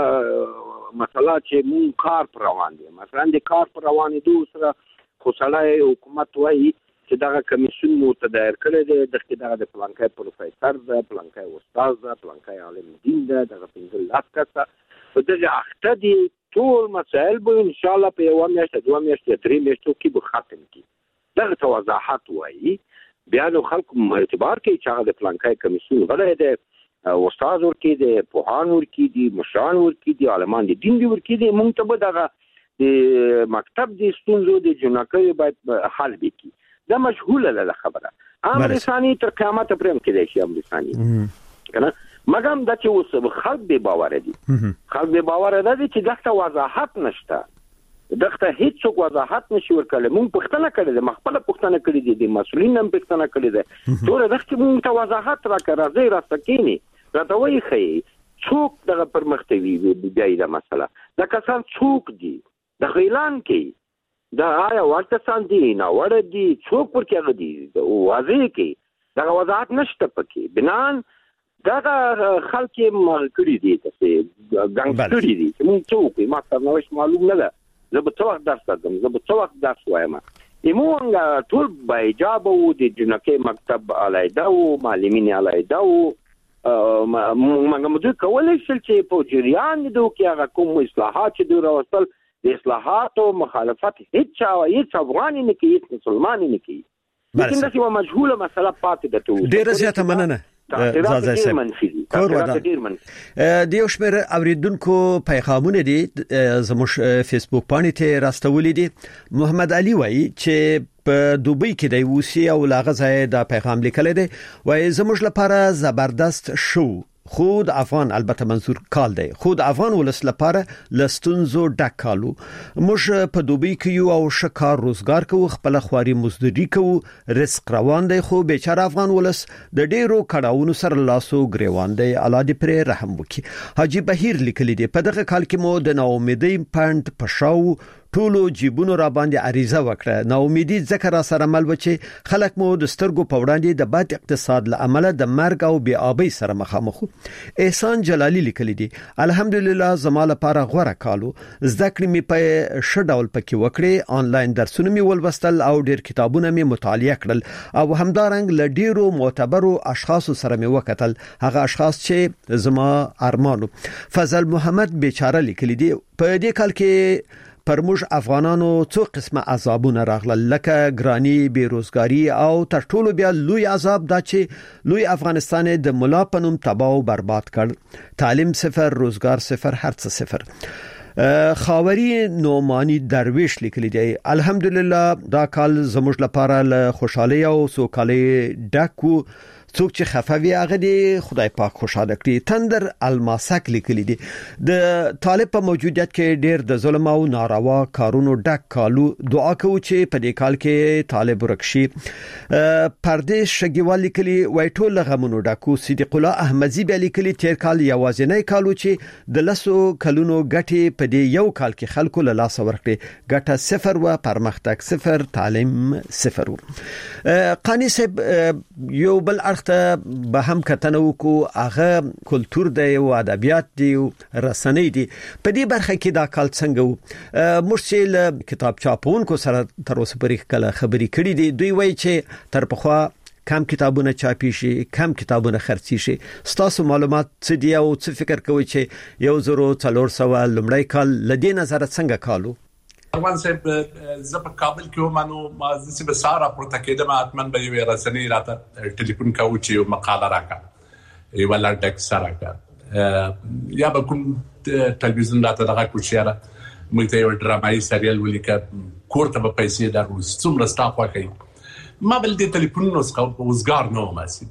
مسله چې مون کار پر روان دي. مثلا د کار پر روان دي سره خو سړی حکومت وایي چې دغه کمیسیون مو تدایر کړی دی دغه د پلانکای پروفیسور ده، پلانکای استاد ده، پلانکای عالم دین ده، دغه 15 لاک کسه په دغه اخته دي ټول مسائل به ان شاء الله په یو میاشت 2 میاشتې 3 میاشتو کې به ختم کی. دغه توضاحات وایي بیا نو خلکو اعتبار کوي چې هغه د پلانکای کمیسیون غړی دی، استاد ورکی دی، پوهان ورکی دی، مشران ورکی دی، عالمان دي دین دي ورکی دی. مونږ ته به دغه د مکتب د ستونزو د جنکۍ باید حل وکړي. دا مشغوله ده خبره. امر ثاني تر قیامت پرم کې دی شي امر ثاني کنه مګم دا چې اوس خلک به باور دي، خلک به باور دي چې دغه وضاحت نشته، دغه هیڅ وضاحت نشي ورکړل. مونږ پښتنه کړې ده، مخبله پښتنه کړې دي، د مسولین هم پښتنه کړې ده. ټول دغه مونږ ته وضاحت راکړه راستکینی راته وایي خي څوک دغه پرمختوي بیا دا مسله دا کسان څوک دي د اعلان کې دا آیا ورته سان دي نه ور دي څوک ورکه دي واضح کې دا وضاحت نشته پکې بنان دا خلک مغکړي دي ته ګنګړي دي موږ څوک ما ته نوښ معلوم نه ده. زه به څو وخت درس کوم، زه به څو وخت درس وایم. موږ ټول به اجازه وو د جنکۍ مکتب علایده او معلمین علایده او موږ کولای شو چې په جریان د کې هغه کوم اصلاحات چې دوی راوستل د اصلاحات او مخالفت هیڅ افغان نه کوي، هیڅ مسلمان نه کوي. لیکن دا یو مجهوله مسله پاتې ده. ډیره زیاته مننه زازا صاحب. دیو شمیر اوریدونکو پیغامونه دي زموږ فیسبوک باندې ته راستولې دي. محمد علي وایي چې په دوبۍ کې د روسي او لاغزه د پیغام لیکل دي وایي زموږ لپاره زبردست شو خود افغان البته منظور کال دی خود افغان ولس لپاره لستونزو ډک کالو موږ په دوبۍ کې یو او شکار روزګار کوو خپل خواري مزدوري کوو رزق روان دی خو بیچاره افغان ولس د ډیرو کډاونو سره لاسو غریوان دی الله دې پر رحم وکړي. حاجی بهیر لیکلی دی په دغه کال کې مو د ناامیدۍ پاند پښاو ټولو جیبونو را باندې عریضه وکړه. ناامیدي ذکر سره مل و چې خلک مو د سترګو په وړاندې د بد اقتصاد لامل د مرګ او بی آبی سره مخامخ. احسان جلالی لیکلی دی الحمدلله زماله لپاره غوړه کالو زده کړې می په شډول پکې وکړې، آنلاین درسونه می ولوستل او ډیر کتابونه می مطالعه کړل او همدارنګ ل ډیرو معتبرو اشخاص سره می وکتل هغه اشخاص چې زما ارمانو. فضل محمد بیچاره لیکلی دی په دې کال کې پر موږ افغانانو څو قسمه عذابونه راغله لکه ګرانی بیروزګاری او تر ټولو بیا لوی عذاب دا چې لوی افغانستان د ملا پنوم تباہ او برباد کړ تعلیم صفر روزګار صفر هر څه صفر خاوري نومانی درویش لیکلی دی الحمدلله دا کال زموږ لپاره له خوشحالي او سوکالي ډکو څوک چې خفوي هغه دی خدای پاک خوشاله کړي تندر الماسک لیکلی دی د طالب په موجودیت کې ډېر د ظلم او ناروا کارونو ډک کالو دعا کوو چې په دې کال کې طالب ورکشي پردیش شګیوال لیکلی وای ټول غمونو ډکو صدیق الله احمدی به لیکلی تیر کال یوازینی کالو چې د لسو کلونو ګټي په دې یو کال کې خلکو له لاس ورکړي ګټه صفر و پرمختګ صفر تعلیم صفر قانی صاحب یو بل ته به هم کتنه وکړو هغه کلچر دی او ادبیات دی او رسنۍ دی په دې برخه کې دا کال څنګه مرشل کتاب چاپونکو سره تر اوسه پرې کله خبري کړې دي دوی وایي چې تر پخوا کم کتابونه چاپی شي کم کتابونه خرڅي شي ستاسو معلومات څه دی او څه فکر کوي چې 1400 لمړی کال لدې نظر څنګه کالو روان صاحب زه په کابل کې ومنو ما زه به سارا پورته کېدم اتمن به یو رسنۍ راته ټلیفون کاوه چې یو مقاله راکړه یو ولړ سره راکړه یا به کوم ټلویزیون راته دغه کوشيره مې ته یو ډرامایي سریال ولیکه کوړه په پیسې درو څومره سټاف وکړي ما بل دې ټلیفون نو وزګار نو ماسي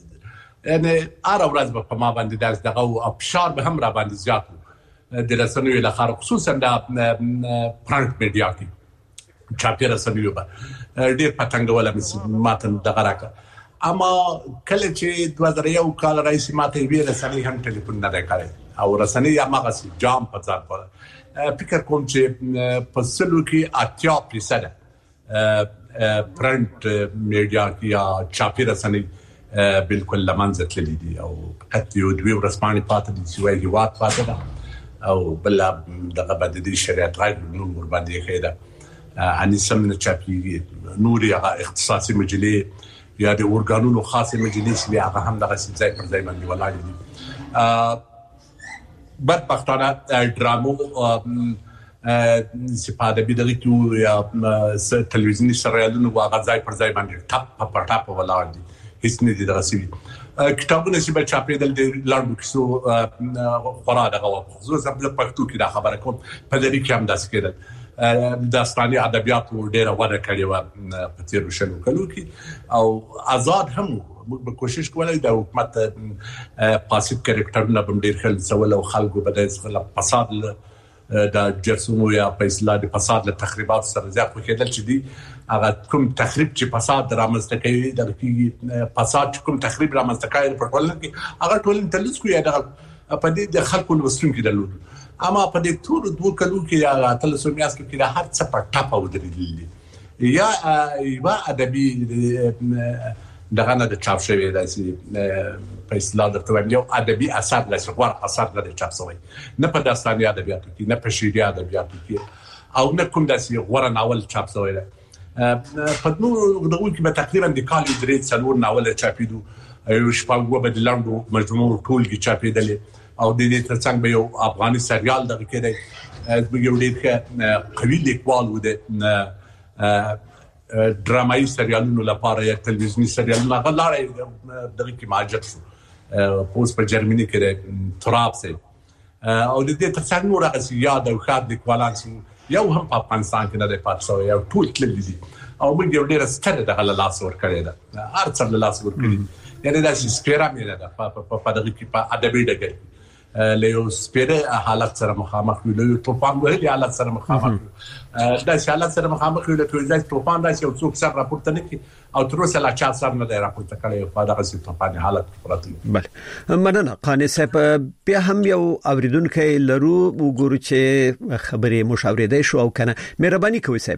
یعنی اره ورځ په ما باندې دغه او ابشار به هم را باندې زیات د رسنیو لپاره خصوصا د پرنټ میډیا کې چاپی رسنیو به ډېر پټنګول ماته دغه راکړه اما کله چې 2001 کال راځي ماته وی رسنۍ هم ټلیفون نه راکړي او رسنۍ هغه سي جام په ځان په فکر کوم چې په سلو کې 80% پرنټ میډیا کې یا چاپی رسنۍ بالکل لمنځه تللي دي او کته یو دوی ورسپانې پاتې دي چې وایي واټ پاتې ده او بل دغه بددي شریعت غیر نور ور باندې خیره اني سمنه چاپی نور یا اختصاصي مجلې یا د اورګانونو خاصه مجلس بیا هغه هم دغه ځای پر ځای باندې ولاړ دي بدبختانه ډرامو سپاده بيدغه کې یا ټلویزیوني سریالونو هغه ځای پر ځای باندې ټاپ په ټاپ ولاړ دي هیڅ نه دي دغه سوي کتابونه چې به چاپېدل د لاندو کیسو خورا دغه خصوصا په پښتو کې دا خبره کوم په دې کې هم داس کېدل داستاني ادبیات ډېر وده کړې و په تیر شلو کلو کې او آزاد هم موږ به کوشش کولای د حکومت پاسیو کریکټرونه بم ډېر خل سوال او خلکو به د فساد د جرسونو یا په اصطلاح د فساد له تخریبات سره زیات کېدل چې دي هغه کوم تخریب چې فساد رامنځته کوي د فساد کوم تخریب رامنځته کوي په ټولنه کې هغه ټولنه تلص کوي د په دې د خلکو لوستون کې دلول اما په دې ټول دوه کلو کې یا تلص میاس کې د هر څه په ټاپه ودرېدل یا یو ادبي دغه نه د چاپ شوی داسې په اصطلاح درته وایم یو ادبي اثر لاسه غوړ اثر نه چاپ شوی نه په داستاني ادبیاتو کې نه په شعري ادبیاتو کې او نه کوم داسې غوړ ناول چاپ شوی دی په نور دغه کې به تقریبا د کال درې څلور ناول چاپېدو یو شپږ به د لاندو مجموعه ټولګي چاپېدلې او د دې ترڅنګ به یو افغاني سریال دغه کې دی یو ډېر قوي لیکوال و د ډرامایي سریالونو لپاره یا ټلویزیوني سریالونو هغه لاره دغه کې ماجت شو پوس په جرمني کې تراب سي او د دې ترڅنګ نور هغه یاد او خاط لیکوالان یو هم په افغانستان کې نه دی پاتې شوی یو ټول تللی دي او موږ یو ډېر ستر د لاس ور کړی دا هر څه له لاس ور کړی یعنی دا سپیره مې نه ده په دغه کې په ادبي ډګر له یو سپیره حالت سره مخامخ وي له توپان وهلي حالت سره مخامخ دا حالت سره مخامخ وي له کومه توپان داسې یو څوک سره راپورته نه کی او تر اوسه لا چا سره نه دی راپورته کړی په دغه توپان حالت پراته بله مننه قانی صاحب بیا هم یو اوریدونکو لرو وګورو چې خبرې مشاورې شو او کنه مهرباني کوئ صاحب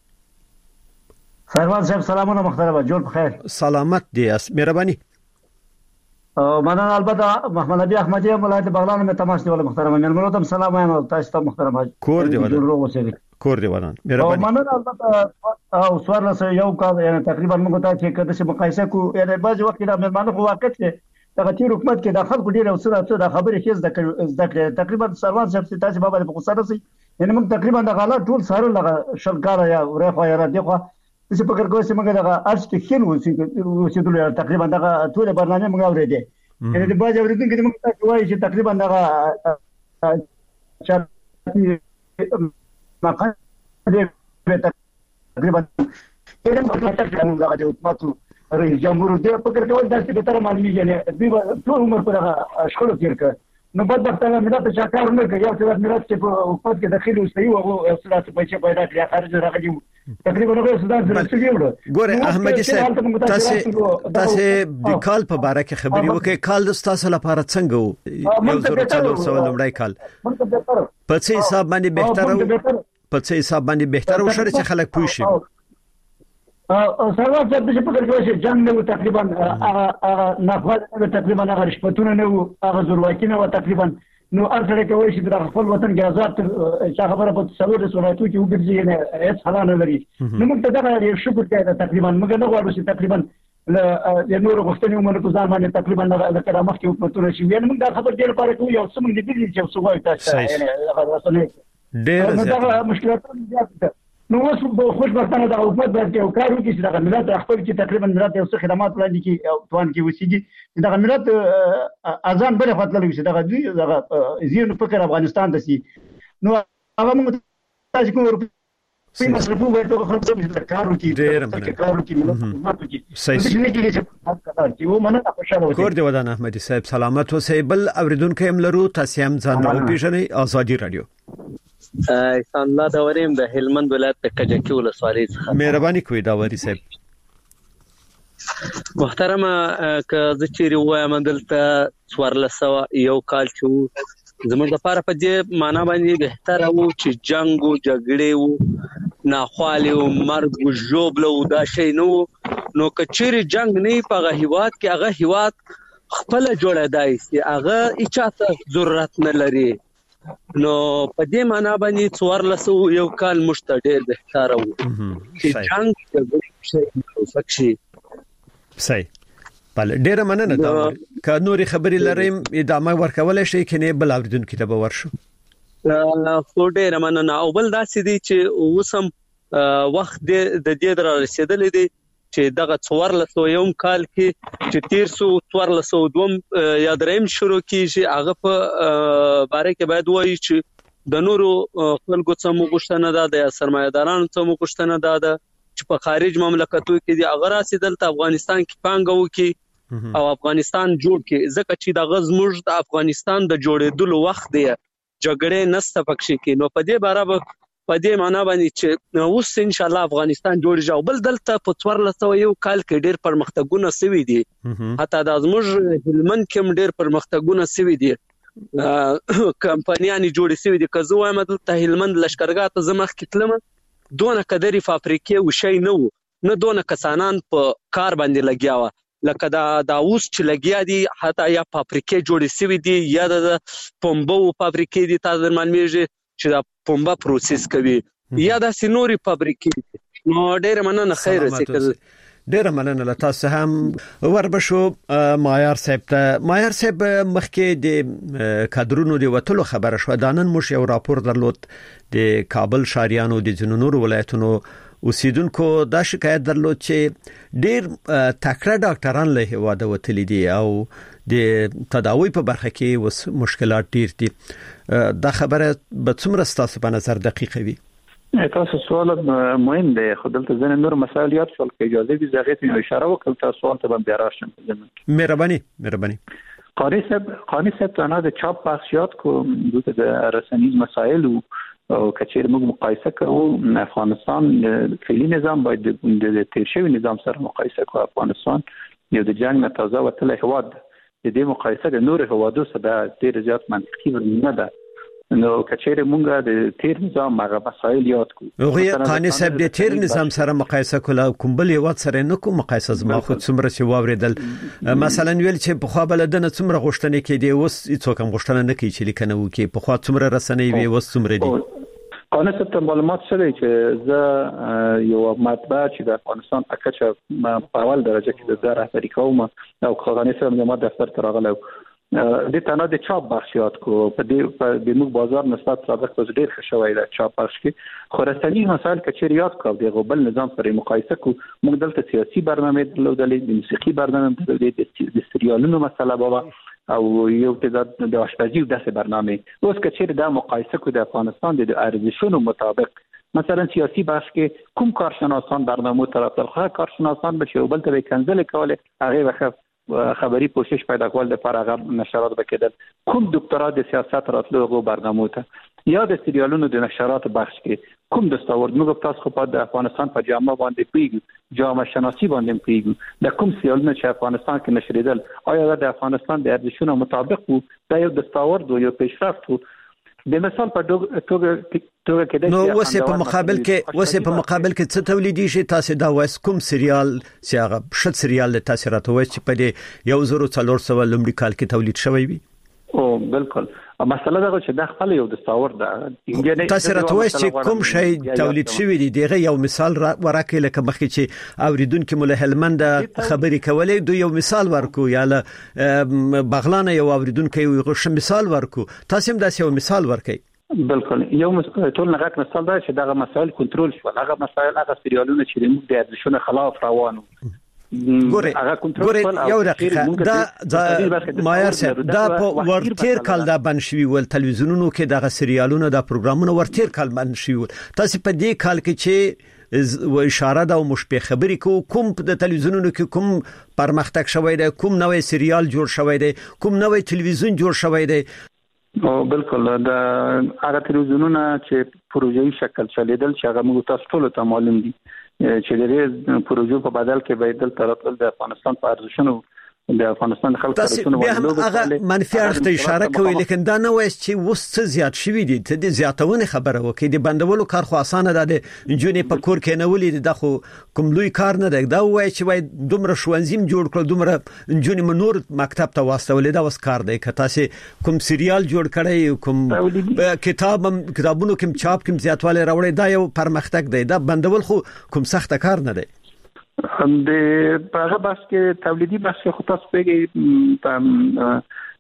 سروان صاحب سلامونه محترم جوړ بخیر سلامت دي مهرباني مننه البته محمد نبی احمدی ولایت بغلان میں تماش دی محترم مېلمنو ته سلام وایم تاسو ته محترم کور دی ودان مهرباني مننه البته او سوال سره یو کال یعنی تقریبا موږ ته چې کده چې مقایسه کو یعنی بعض وخت دا مېلمانو خو واقع کې دغه تیر حکومت کې د خلکو ډیر او سره د خبرې هیڅ د تقریبا سروان صاحب تاسو بابا په قصه رسي یعنی موږ تقریبا د غالا ټول سره لغه شل کال یا ورې خو یا را دی خو څه فکر کوم چې موږ دغه ارشتخین وسیدل تقریبا دغه ټول برنامه موږ اورېدې یعنی د باج اوریدونکو د موږ ته وایي چې تقریبا دغه تقریبا کله موږ ته دغه د حکومت رئیس جمهور دی فکر کوم چې به تر معلومي یعنی دوی ټول عمر پر هغه شخړو تیر کړ نو بدبختانه ملت چې کار نه کوي یو څه ملت چې په حکومت کې داخلي اوسي او اصلاحات په چې پیدا کړی خارج راغلی تقریبا نو سودان سره څه ګوره احمدي صاحب تاسو د کال په باره کې خبري وکړئ کال تاسو لپاره څنګه وو یو ضرورت لمړی کال په څه حساب باندې بهتر او شر چې خلک پوه شي سره چې په فکر کې جنگ نو تقریبا هغه تقریبا هغه رشوتونه نو هغه زورواکي نو تقریبا نو ارڅه کوي چې د خپل وطن کې آزاد چې خبره په څلور رسولاتو کې وګرځي نه هیڅ حل نه لري نو موږ ته دا شکر کوي تقریبا موږ نه غواړو چې تقریبا د نور غوښتنې عمر په ځان باندې تقریبا د کرامت کې حکومتونه شي یعنی موږ دا خبر ډیر لپاره کوي او څه موږ دې چې څه وایي تاسو یعنی هغه رسنۍ ډیر زیات مشکلات زیات نو اوس په خوشبختانه د حکومت باندې او کارو کې چې د ملت خپل چې تقریبا ملت یو څه خدمات وړاندې کی او توان کې وسیږي د ملت اذان بل خاطر لوي چې دغه دوی دغه زیرو فکر افغانستان د سي نو هغه موږ تاسو کوم په مصرفو ورته خپل څه کارو کې کارو کې ملت کې صحیح چې و مننه خوشاله کور دی ودان احمدي صاحب سلامت اوسئ بل اوریدونکو هم لرو تاسو هم ځان راوپیژنئ ازادي رادیو احسان الله داوریم د هلمند ولایت د کجکی ولسوالۍ څخه مهرباني کوئ داوري صاحب محترمه که زه چیرې وایم دلته 1400 یو کال چې زموږ لپاره په دې معنا باندې بهتره وو چې جنگ او جګړې وو ناخوالي او مرګ او ژوبله او دا شی نو کچېرې جنگ نه په هیواد کې هغه هیواد خپل جوړېدای شي هغه اچاته ضرورت نه لري نو په دې معنا باندې 1400 یو کال مشته ډېر بهتره وو چې جنگ د شي صحیح بل ډېر مننه دا که نوري خبري لرم ادامه ورکول شي کنه بل اوریدونکو ته به ورشو خو ډېر مننه او بل داسې دي چې اوسم وخت د دې در رسیدلې دي چې دغه 1400 یوم کال کې چې 1402 یا دریم شروع کیږي هغه په باره کې باید وایي چې د نورو خلکو څخه مغشتنه ده د سرمایه‌دارانو څخه مغشتنه ده چې په خارج مملکتو کې دي هغه راسي دلته افغانستان کې پانګو کې او افغانستان جوړ کې ځکه چې د غزموج د افغانستان د جوړېدلو وخت دی جګړې نسته پکې کې نو په دې باره په دې معنا باندې چې اوس ان شاء الله افغانستان جوړ جوړ بل دلته په 1400 یو کال کې ډېر پرمختګونه سوي دي حتی د ازموج هلمند کې ډېر پرمختګونه سوي دي کمپنیانې جوړې سوي دي که زه وایم دلته هلمند لشکرګاه ته زمخ کتلم دونه قدرې فابریکې وشي نه دونه کسانان په کار باندې لګیا و لکه دا اوس چې لګیا دي حتی یا فابریکې جوړې سوي دي یا د پمبو فابریکې دي تاسو درمنځ چې دا پمبا پروسس کوي یا د سينوري فابریکې نو ډېر مننه خیر سي ډېر مننه تاسو هم وربشو مایار صاحب مخکې د کادرونو د وټلو خبره شو دانن مش یو راپور درلود د کابل شاریانو د جنونور ولایتونو اوسیدونکو دا شکایت درلود چې ډېر تکړه ډاکټران له هواده وتلی دي او د تداوی په برخه کې وس مشکلات ډېر دي دا خبره به څومره ستاسو په نظر دقیقه وي تاسو سوال مهم دی خو دلته ځنه نور مسائل یاد شول که اجازه وي زه غوښتم اشاره وکړم تاسو سوال ته بیا راشم مهرباني قاری صاحب تنها د چاپ بخش یاد کوم د رسنیز مسائل او کچیر موږ مقایسه کوو افغانستان فعلی نظام باید د تیر شوی نظام سره مقایسه کوو افغانستان یو د جنگ نه تازه وتلی هواد د دې مقایسه د نور هوادو سره ډیر زیات منطقي نه ده نو کچیر موږ د تیر نظام هغه مسائل یاد کوو هغه قانی صاحب د تیر نظام سره مقایسه کوله کوم بل هواد سره نه کوم مقایسه زما خو څومره چې واوریدل مثلا ویل چې په خوا بلدنه څومره غوښتنه کې دی اوس هیڅ کوم غوښتنه نه کوي چې لیکنه وکي په خوا څومره رسنۍ وي اوس څومره دي قانون ته معلومات شته چې زه یو مطبع چې د افغانستان اکچه په اول درجه کې د رهبری کوم او قانوني سره د دفتر تر راغله د تنه د چاپ بخشیات کو په دې موږ بازار نسبت سابق په ډیر ښه شوی د چاپ بخش کې خراساني مسایل کچې یاد کو د غوبل نظام سره مقایسه کو موږ دلته سیاسي برنامه درلودلې د موسیقي برنامه درلودلې د سریالونو مسله بابا او یو د آشپزی داسې برنامه اوس کچې د مقایسه کو د افغانستان د ارزښتونو مطابق مثلا سیاسی بخش کې کوم کارشناسان برنامه طرفدار کارشناسان به یو بل ته کنځل کوله هغه خبری کوشش پیدا کول د فرغ نشرات بکیدل کوم دکترا د سیاست راتلو برنامه ته یا د سریالونو د نشرات بخش کې کوم دستاورد موږ تاسو خو په افغانستان په جامعه باندې پیګو جامعه شناسی باندې پیګو د کوم سریالونو چې افغانستان کې نشریدل آیا د افغانستان د ارزښتونو مطابق وو دا یو دستاورد یو پیشرفت وو د مثال په توګه کې نو وسه په مقابل کې څه تولیدي شي تاسو دا وس کوم سریال سیاغه شت سریال د تاثیرات وس چې په دې 1400 لومړي کال کې تولید شوی وي او بالکل مسله دا چې د خپل یو دستاور ده تاثیرات وس چې کوم شی تولید شوی دی دغه یو مثال ورکه لکه مخکې چې اوریدونکو مله هلمند خبري کولې دوی یو مثال ورکو یا بغلان یو اوریدونکو یو مثال ورکو تاسو هم دا یو مثال ورکئ بالکل یو ټول نغاک مثال دا چې دغه مسایل کنټرول شو هغه مسایل هغه سریالونه چې موږ د ارزښتونو خلاف روانو ګوره یو دقیقه دا مایر صاحب دا په ورتیر کال دا بنشوي ول تلویزیونونو کې دغه سریالونه دا پروګرامونه ورتیر کال بنشوي ول تاسو په دې کال کې چې و اشاره دا مشبه خبري کوم د تلویزیونونو کې کوم پرمختګ شوی دی کوم نوې سریال جوړ شوی دی کوم نوې تلویزیون جوړ شوی دی او بالکل دا هغه تلویزیونونه چې پروژې شکل چلیدل چې هغه موږ تاسو ټول ته معلوم دي چې د پروژو په بدل کې به د طرف د افغانستان په ارزښتونو د افغانستان خلک ارزښتونو هغه منفي اړخ ته اشاره کوي لیکن دا نه وایي چې وسه زیات شوی دي ته د زیاتونه خبره وکړي د بندولو کار خو اسانه ده د انجونې په کور کې نه ولې د خو کوم لوی کار نه ده دا وایي چې وای دومره شوانزیم جوړ کړ دومره انجونې منور مکتب ته واستولې دا وس کار دی که تاسو کوم سریال جوړ کړی کوم کتابونو کوم چاپ کوم زیاتواله راوړی دا یو پرمختګ دی دا بندول خو کوم سخت کار نه دی د هغه بس کې تولیدي بس خو تاسو پیږي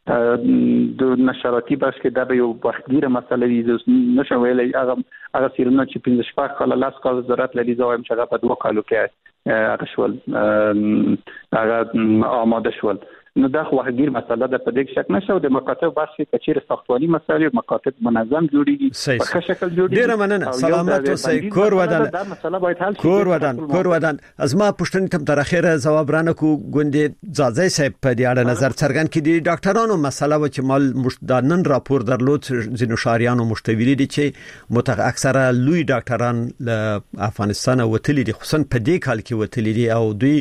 د نشراتي بس کې دا یو وختګیره مسله وي نشو ویلې هغه سیرونه چې 15 کال لاس کال ضرورت لري زایم چې هغه په 2 کالو کې هغه شول هغه آماده شول نو دا خو وختګیر مسله ده په دې شک نشو د مکاتب بس کې کچیر ساختماني مسایل مکاتب منظم جوړیږي په ښه شکل جوړیږي ډیر مننه سلامت اوسئ کور ودان دا مسله باید حل شي کور ودان از ما پښتنې تم تر اخره جواب رانه کو ګوندې ځاځي صاحب په دې اړه نظر څرګند کړي د ډاکټرانو مسله و چې مال مشدانن راپور درلود زینو شاریانو مشتویلي دي چې اکثره لوی ډاکټران له افغانستان وتلي دي خصوصا په دې کال کې وتلي دي او دوی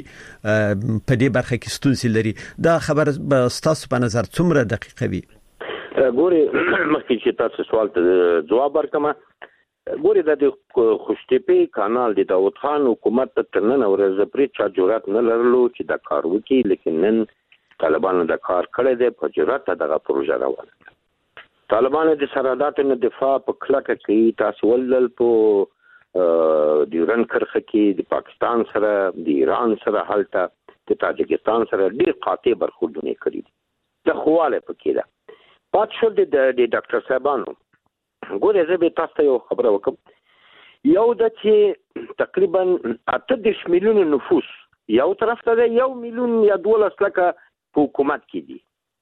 په دې برخه کې ستونزې لري دا خبر به تاسو په نظر څومره دقیقه وي ګوري مخکې چې تاسو سوال ته جواب ورکما ګوري د خوشتپی کانال د داوود خان حکومت ته نن ورځ پرې چا جرأت نه لرلو چې دا کار وکړي لیکن نن طالبانو دا کار کړی دی په جرأت دغه پروژه روانه طالبانو د سرحداتو نه دفاع په کلکه کوي تاسو ولل په ډیورن کرخه کې د پاکستان سره د ایران سره حالت د تاجکستان سره ډیر قاطع برخوردونه کړی دي د خواله پکې ده پات شو د ډاکټر صاحبانو ګوره زه به تاسو یو خبره وکم یو د چې تقریبا 8 میلیون نفوس یو طرف ته 1 میلیون یا 12 لکه په حکومت کې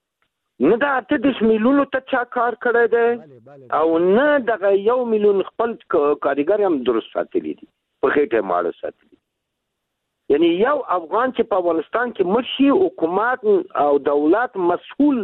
دي نه دا 8 میلیون ته چا کار کړی دی او نه دغه 1 میلیون خپل کاریګر هم درست ساتلی دي په خېټه ماړه ساتلی یعنی یو افغان چې په افغانستان کې مرشي حکومت او دولت مسؤل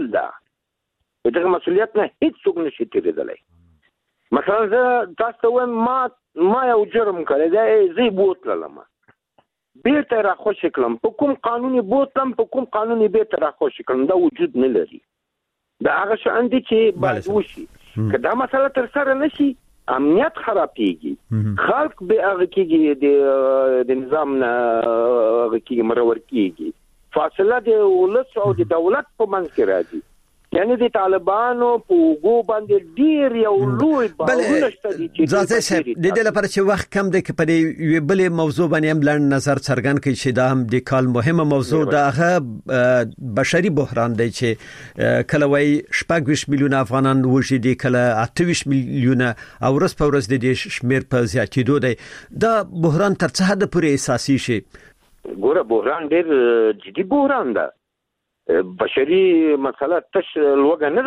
ده دغه مسؤلیت نه هیڅ څوک نشي تیریدلی مثلا زه تاسو وایم ما یو جرم کړی دی زه بوتلم بیرته را خوشی کړم په کوم قانوني بوتلم په کوم قانوني بیرته را خوشی کړم دا وجود نه لري دا هغه شان دي چې باید وشي که دا مسله تر سره نشي امنیت خرابېږي خلک به هغه کېږي د نظام نه هغه کېږي مرور کېږي فاصله د ولس او د دولت په منځ کې راځي یعنی د طالبانو په وګو باندې ډیر یو لوی باور شته چې ځکه چې د دې لپاره چې وخت کم دی کې په دې بلې موضوع باندې هم لاندې نظر څرګند کړي چې دا هم د کال مهمه موضوع ده هغه بشري بحران دی چې کله وای 20 میلیون افغانان وژي کله 28 میلیون او ورځ په ورځ د دې شمیر په زیاتېدو دی دا بحران تر څه حد پورې اساسي شي ګوره بحران ډیر جدي بحران ده بشري مسله تش لوګه نه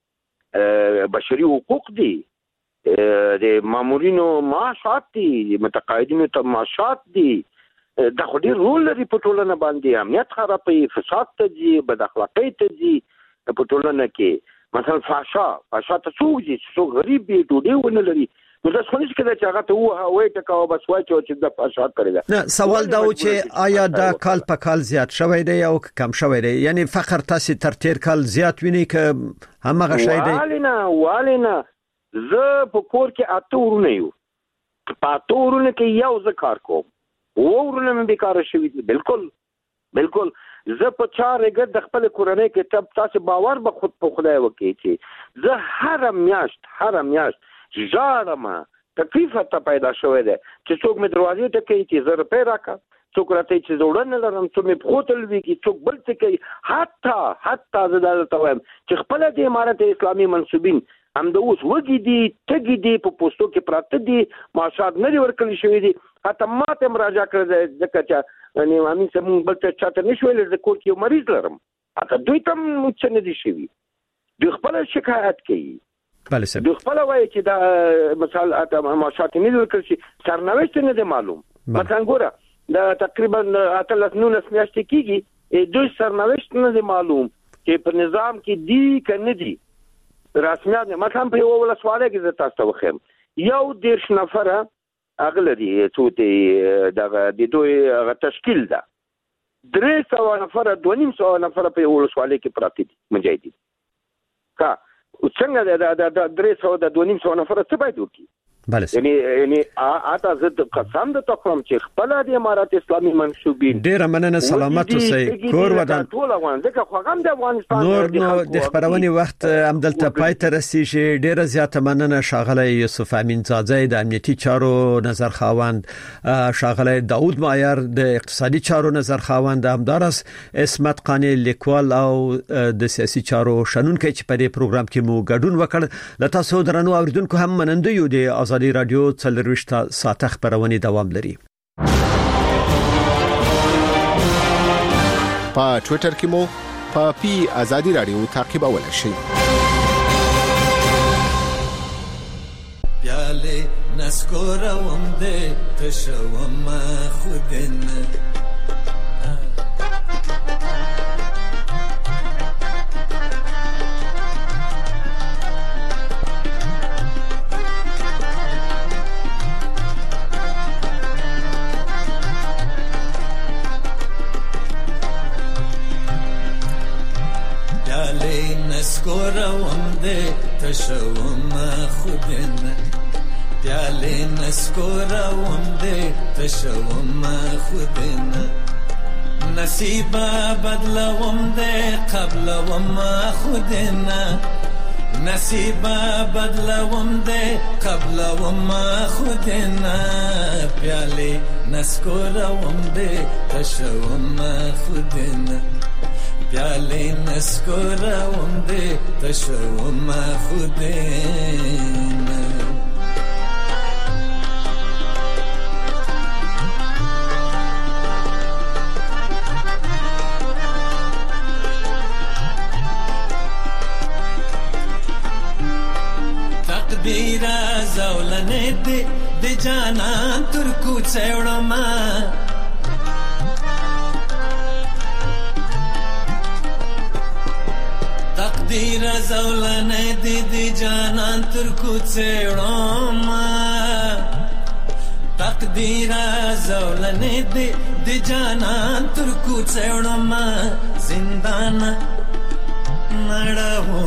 ده بشري حقوق دي د مامورینو معاشات دي متقاعدینو ته معاشات دي د خوري رول لري په ټولنه باندې امنیت خرابوي فساد ته دي بد اخلاقی ته دي په ټولنه کې مثلا فحشا ته څوک دي څوک غریب دي ډوډۍ ونه لري نو دا څنګه چې دا هغه ته وای ته کاوه بس وای چې د فحشا کړی نه سوال دا و چې آیا دا کال په کال زیات شوی دی او کم شوی دی یعنی فقر تاسو تر تیر کال زیات ویني ک همغه شی دی والینا زه په کور کې اته ورونه یو په اته ورونه کې یو ز کار کوم ورونه مې بیکاره شوی دي بالکل زه په چارېګر د خپل کورنۍ کې تاسو باور به خود په خدای وکړي چې زه هر میاشت ژاړم تکلیف ته پیدا شوی دی چې څوک مې دروازې ته کوي چې 1000 روپۍ راکړه څوک راته چې زوړن لرم څوک مې پخوتل وی کی څوک بل څه کوي حتی زه دا وایم چې خپل د امارت اسلامي منسوبین هم د اوس وګي دي تګي دي په پوسټو کې پراته دي معاشات نه ورکړل شوی دي حتی ماته مراجعه کړل ځکه چې یعنی امین سم بل څه چاته نشویل د کور کې مریض لرم اته دوی تم څه نه دي شوی دوی خپل شکایت کوي بله سم دوی خپل وایي چې دا مثال اته معاشات نه ورکړل شي سرنوشت نه دی معلوم مثلا ګوره دا تقریبا 19 میاشتې کېږي دوی سرنوشت نه دی معلوم چې په نظام کې دی کنه دی رسمیات مثلا په یو ولسواله کې تاسو ته وخم یو 10 نفره اغله دي څو ته د دوی تشکیل ده 300 نفره 200 نفره په یو ولسواله کې پراته دي مجاهدین کا څنګه د 300 د 200 نفره څه باید وکړي یعنی اته زه قسم د تخم چې خپل د امارات اسلامي منسوبین ډیر مننه سلامت اوسئ کور ودان ټول افغان ځکه خوغم د افغانستان نور نو د خبرونې وخت همدلته پای ته رسیږي ډیر زیاته مننه شاغله یوسف امین زاده د امنیتي چارو نظر خاوند شاغله داوود مایر د اقتصادي چارو نظر خاوند همدارس اسمت قانی لیکوال او د سیاسي چارو شنونکو چې په دې پروګرام کې مو ګډون وکړ لته سو درنو اوریدونکو هم مننده یو د آزادی رادیو 24 ساعت خبرونه دوام لري په ټوئیټر کې مو په آزادی رادیو تعقیبول شئ پیاله نسکوروم دې تشوم خودنه نسکوروم دې تشوم خودنه پیاله نسکوروم دې تشوم خودنه نصیب بدلوم دې قبلوم خودنه نصیب بدلوم دې قبلوم خودنه پیاله نسکوروم دې تشوم خودنه پیاله نسکوروم دې تشوم خودنه تقدیر زولنه دې د جانان تر کوڅه وړم تقدیر زولنه دی جانان تر کوڅه وړم تقدیر زولنه دی جانان تر کوڅه وړم زندان نړوم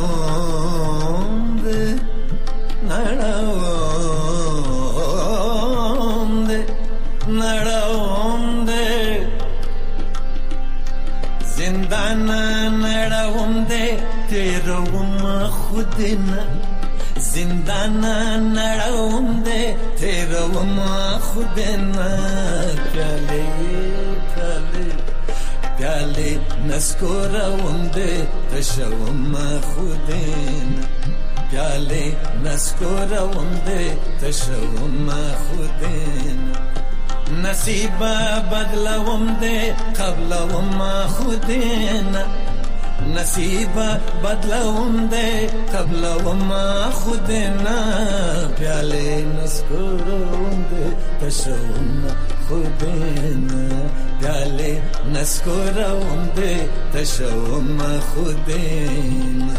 زندان نړوم دې تیروم خودنا زندان نړوم دې تیروم خودنا پیاله پیاله پیاله نسکوروم دې تشوم خودنا پیاله نسکوروم دې تشوم خودنا نصیب بدلوم دې قبلوم خودنا نصیب بدلوم دے قبلوم خودنا پیالے نسکوروم دے تشوم خودنا پیالے نسکوروم دے تشوم خودنا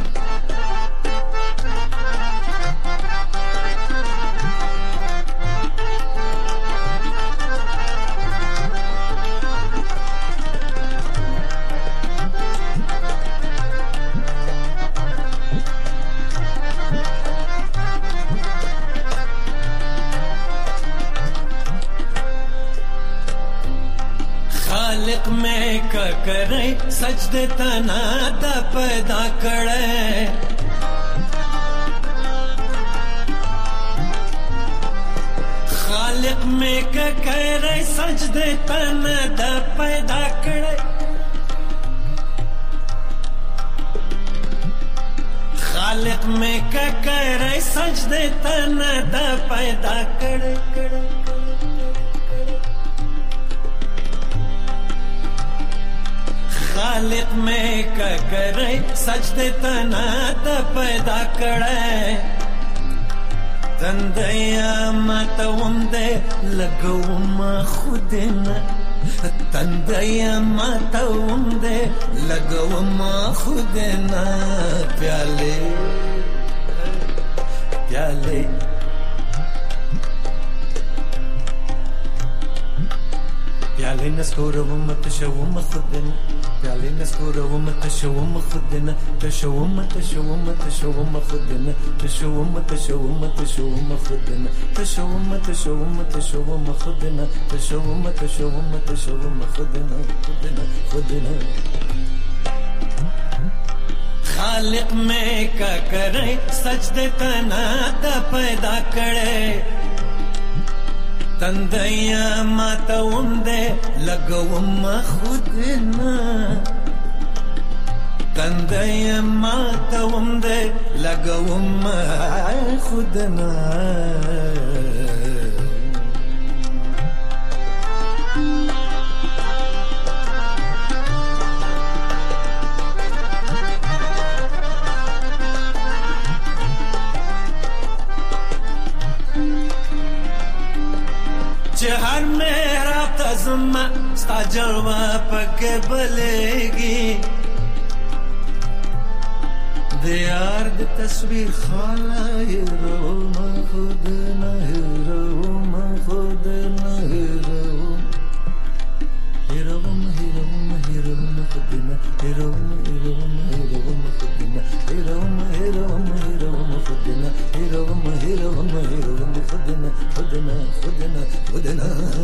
करे सजदे तना दा पैदा करे खालिक में करे सजदे तना दा पैदा करे खालिक में करे सजदे तना दा पैदा करे खालिक में करे सजदे तना दा पैदा करे तंदया मतवम दे लगवम खुदना तंदया मतवम दे लगवम खुदना प्याले प्याले प्याले नस्कोरवम तशवम खुदना प्याले नस्कोरवम तशवम खुदना तशवम तशवम तशवम खुदना तशवम तशवम तशवम खुदना तशवम तशवम तशवम खुदना तशवम तशवम तशवम खुदना खुदना खुदना खालिक में का करे सजदे तना दा पैदा करे तंदया मतवम दे लगवम खुदना तंदया मतवम दे लगवम खुदना हर मेरा तज़मा स्ता जलवा पके बलेगी दियार द तस्वीर खाला हिरोम खुद न हिरोम खुद न हिरोम हिरोम हिरोम हिरोम खुद न हिरोम हिरोम हिरोम खुद न हिरोम हिरोम हिरोम खुद न हिरोम हिरोम हिरोम खुद न खुद न खुद न खुद न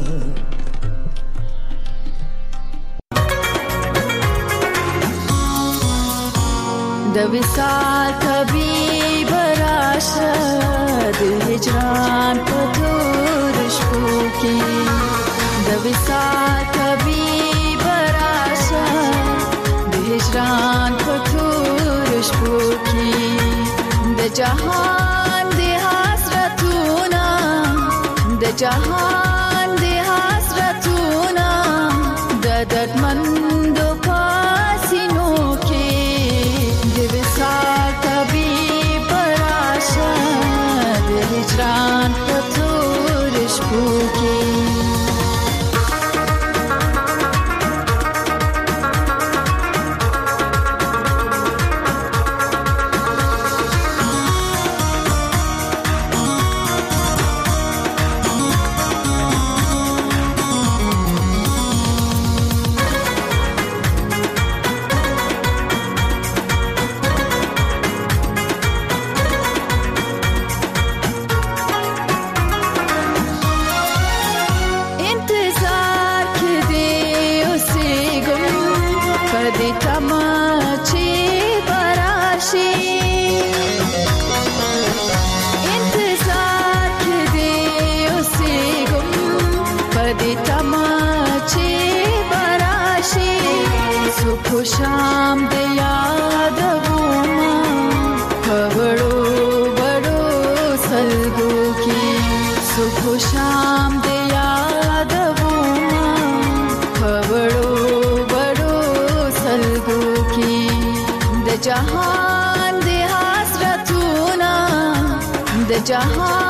د وصال طبيب راشد هجران په تور شپو کې د وصال طبيب راشد هجران په تور شپو کې د جهان د حسرتونه د جهان د حسرتونه د دردمند پاسینو کې د وصال طبيب راشد هجران په تور شپو کې د تماچې برا براشي انتظار کې دی اوسېږم په دې تمه چې براشي صبح شام د یادومه په وړو وړو سلګو کې صبح شام د یادومه په وړو وړو سلګو کې د جهان د حسرتونه د جهان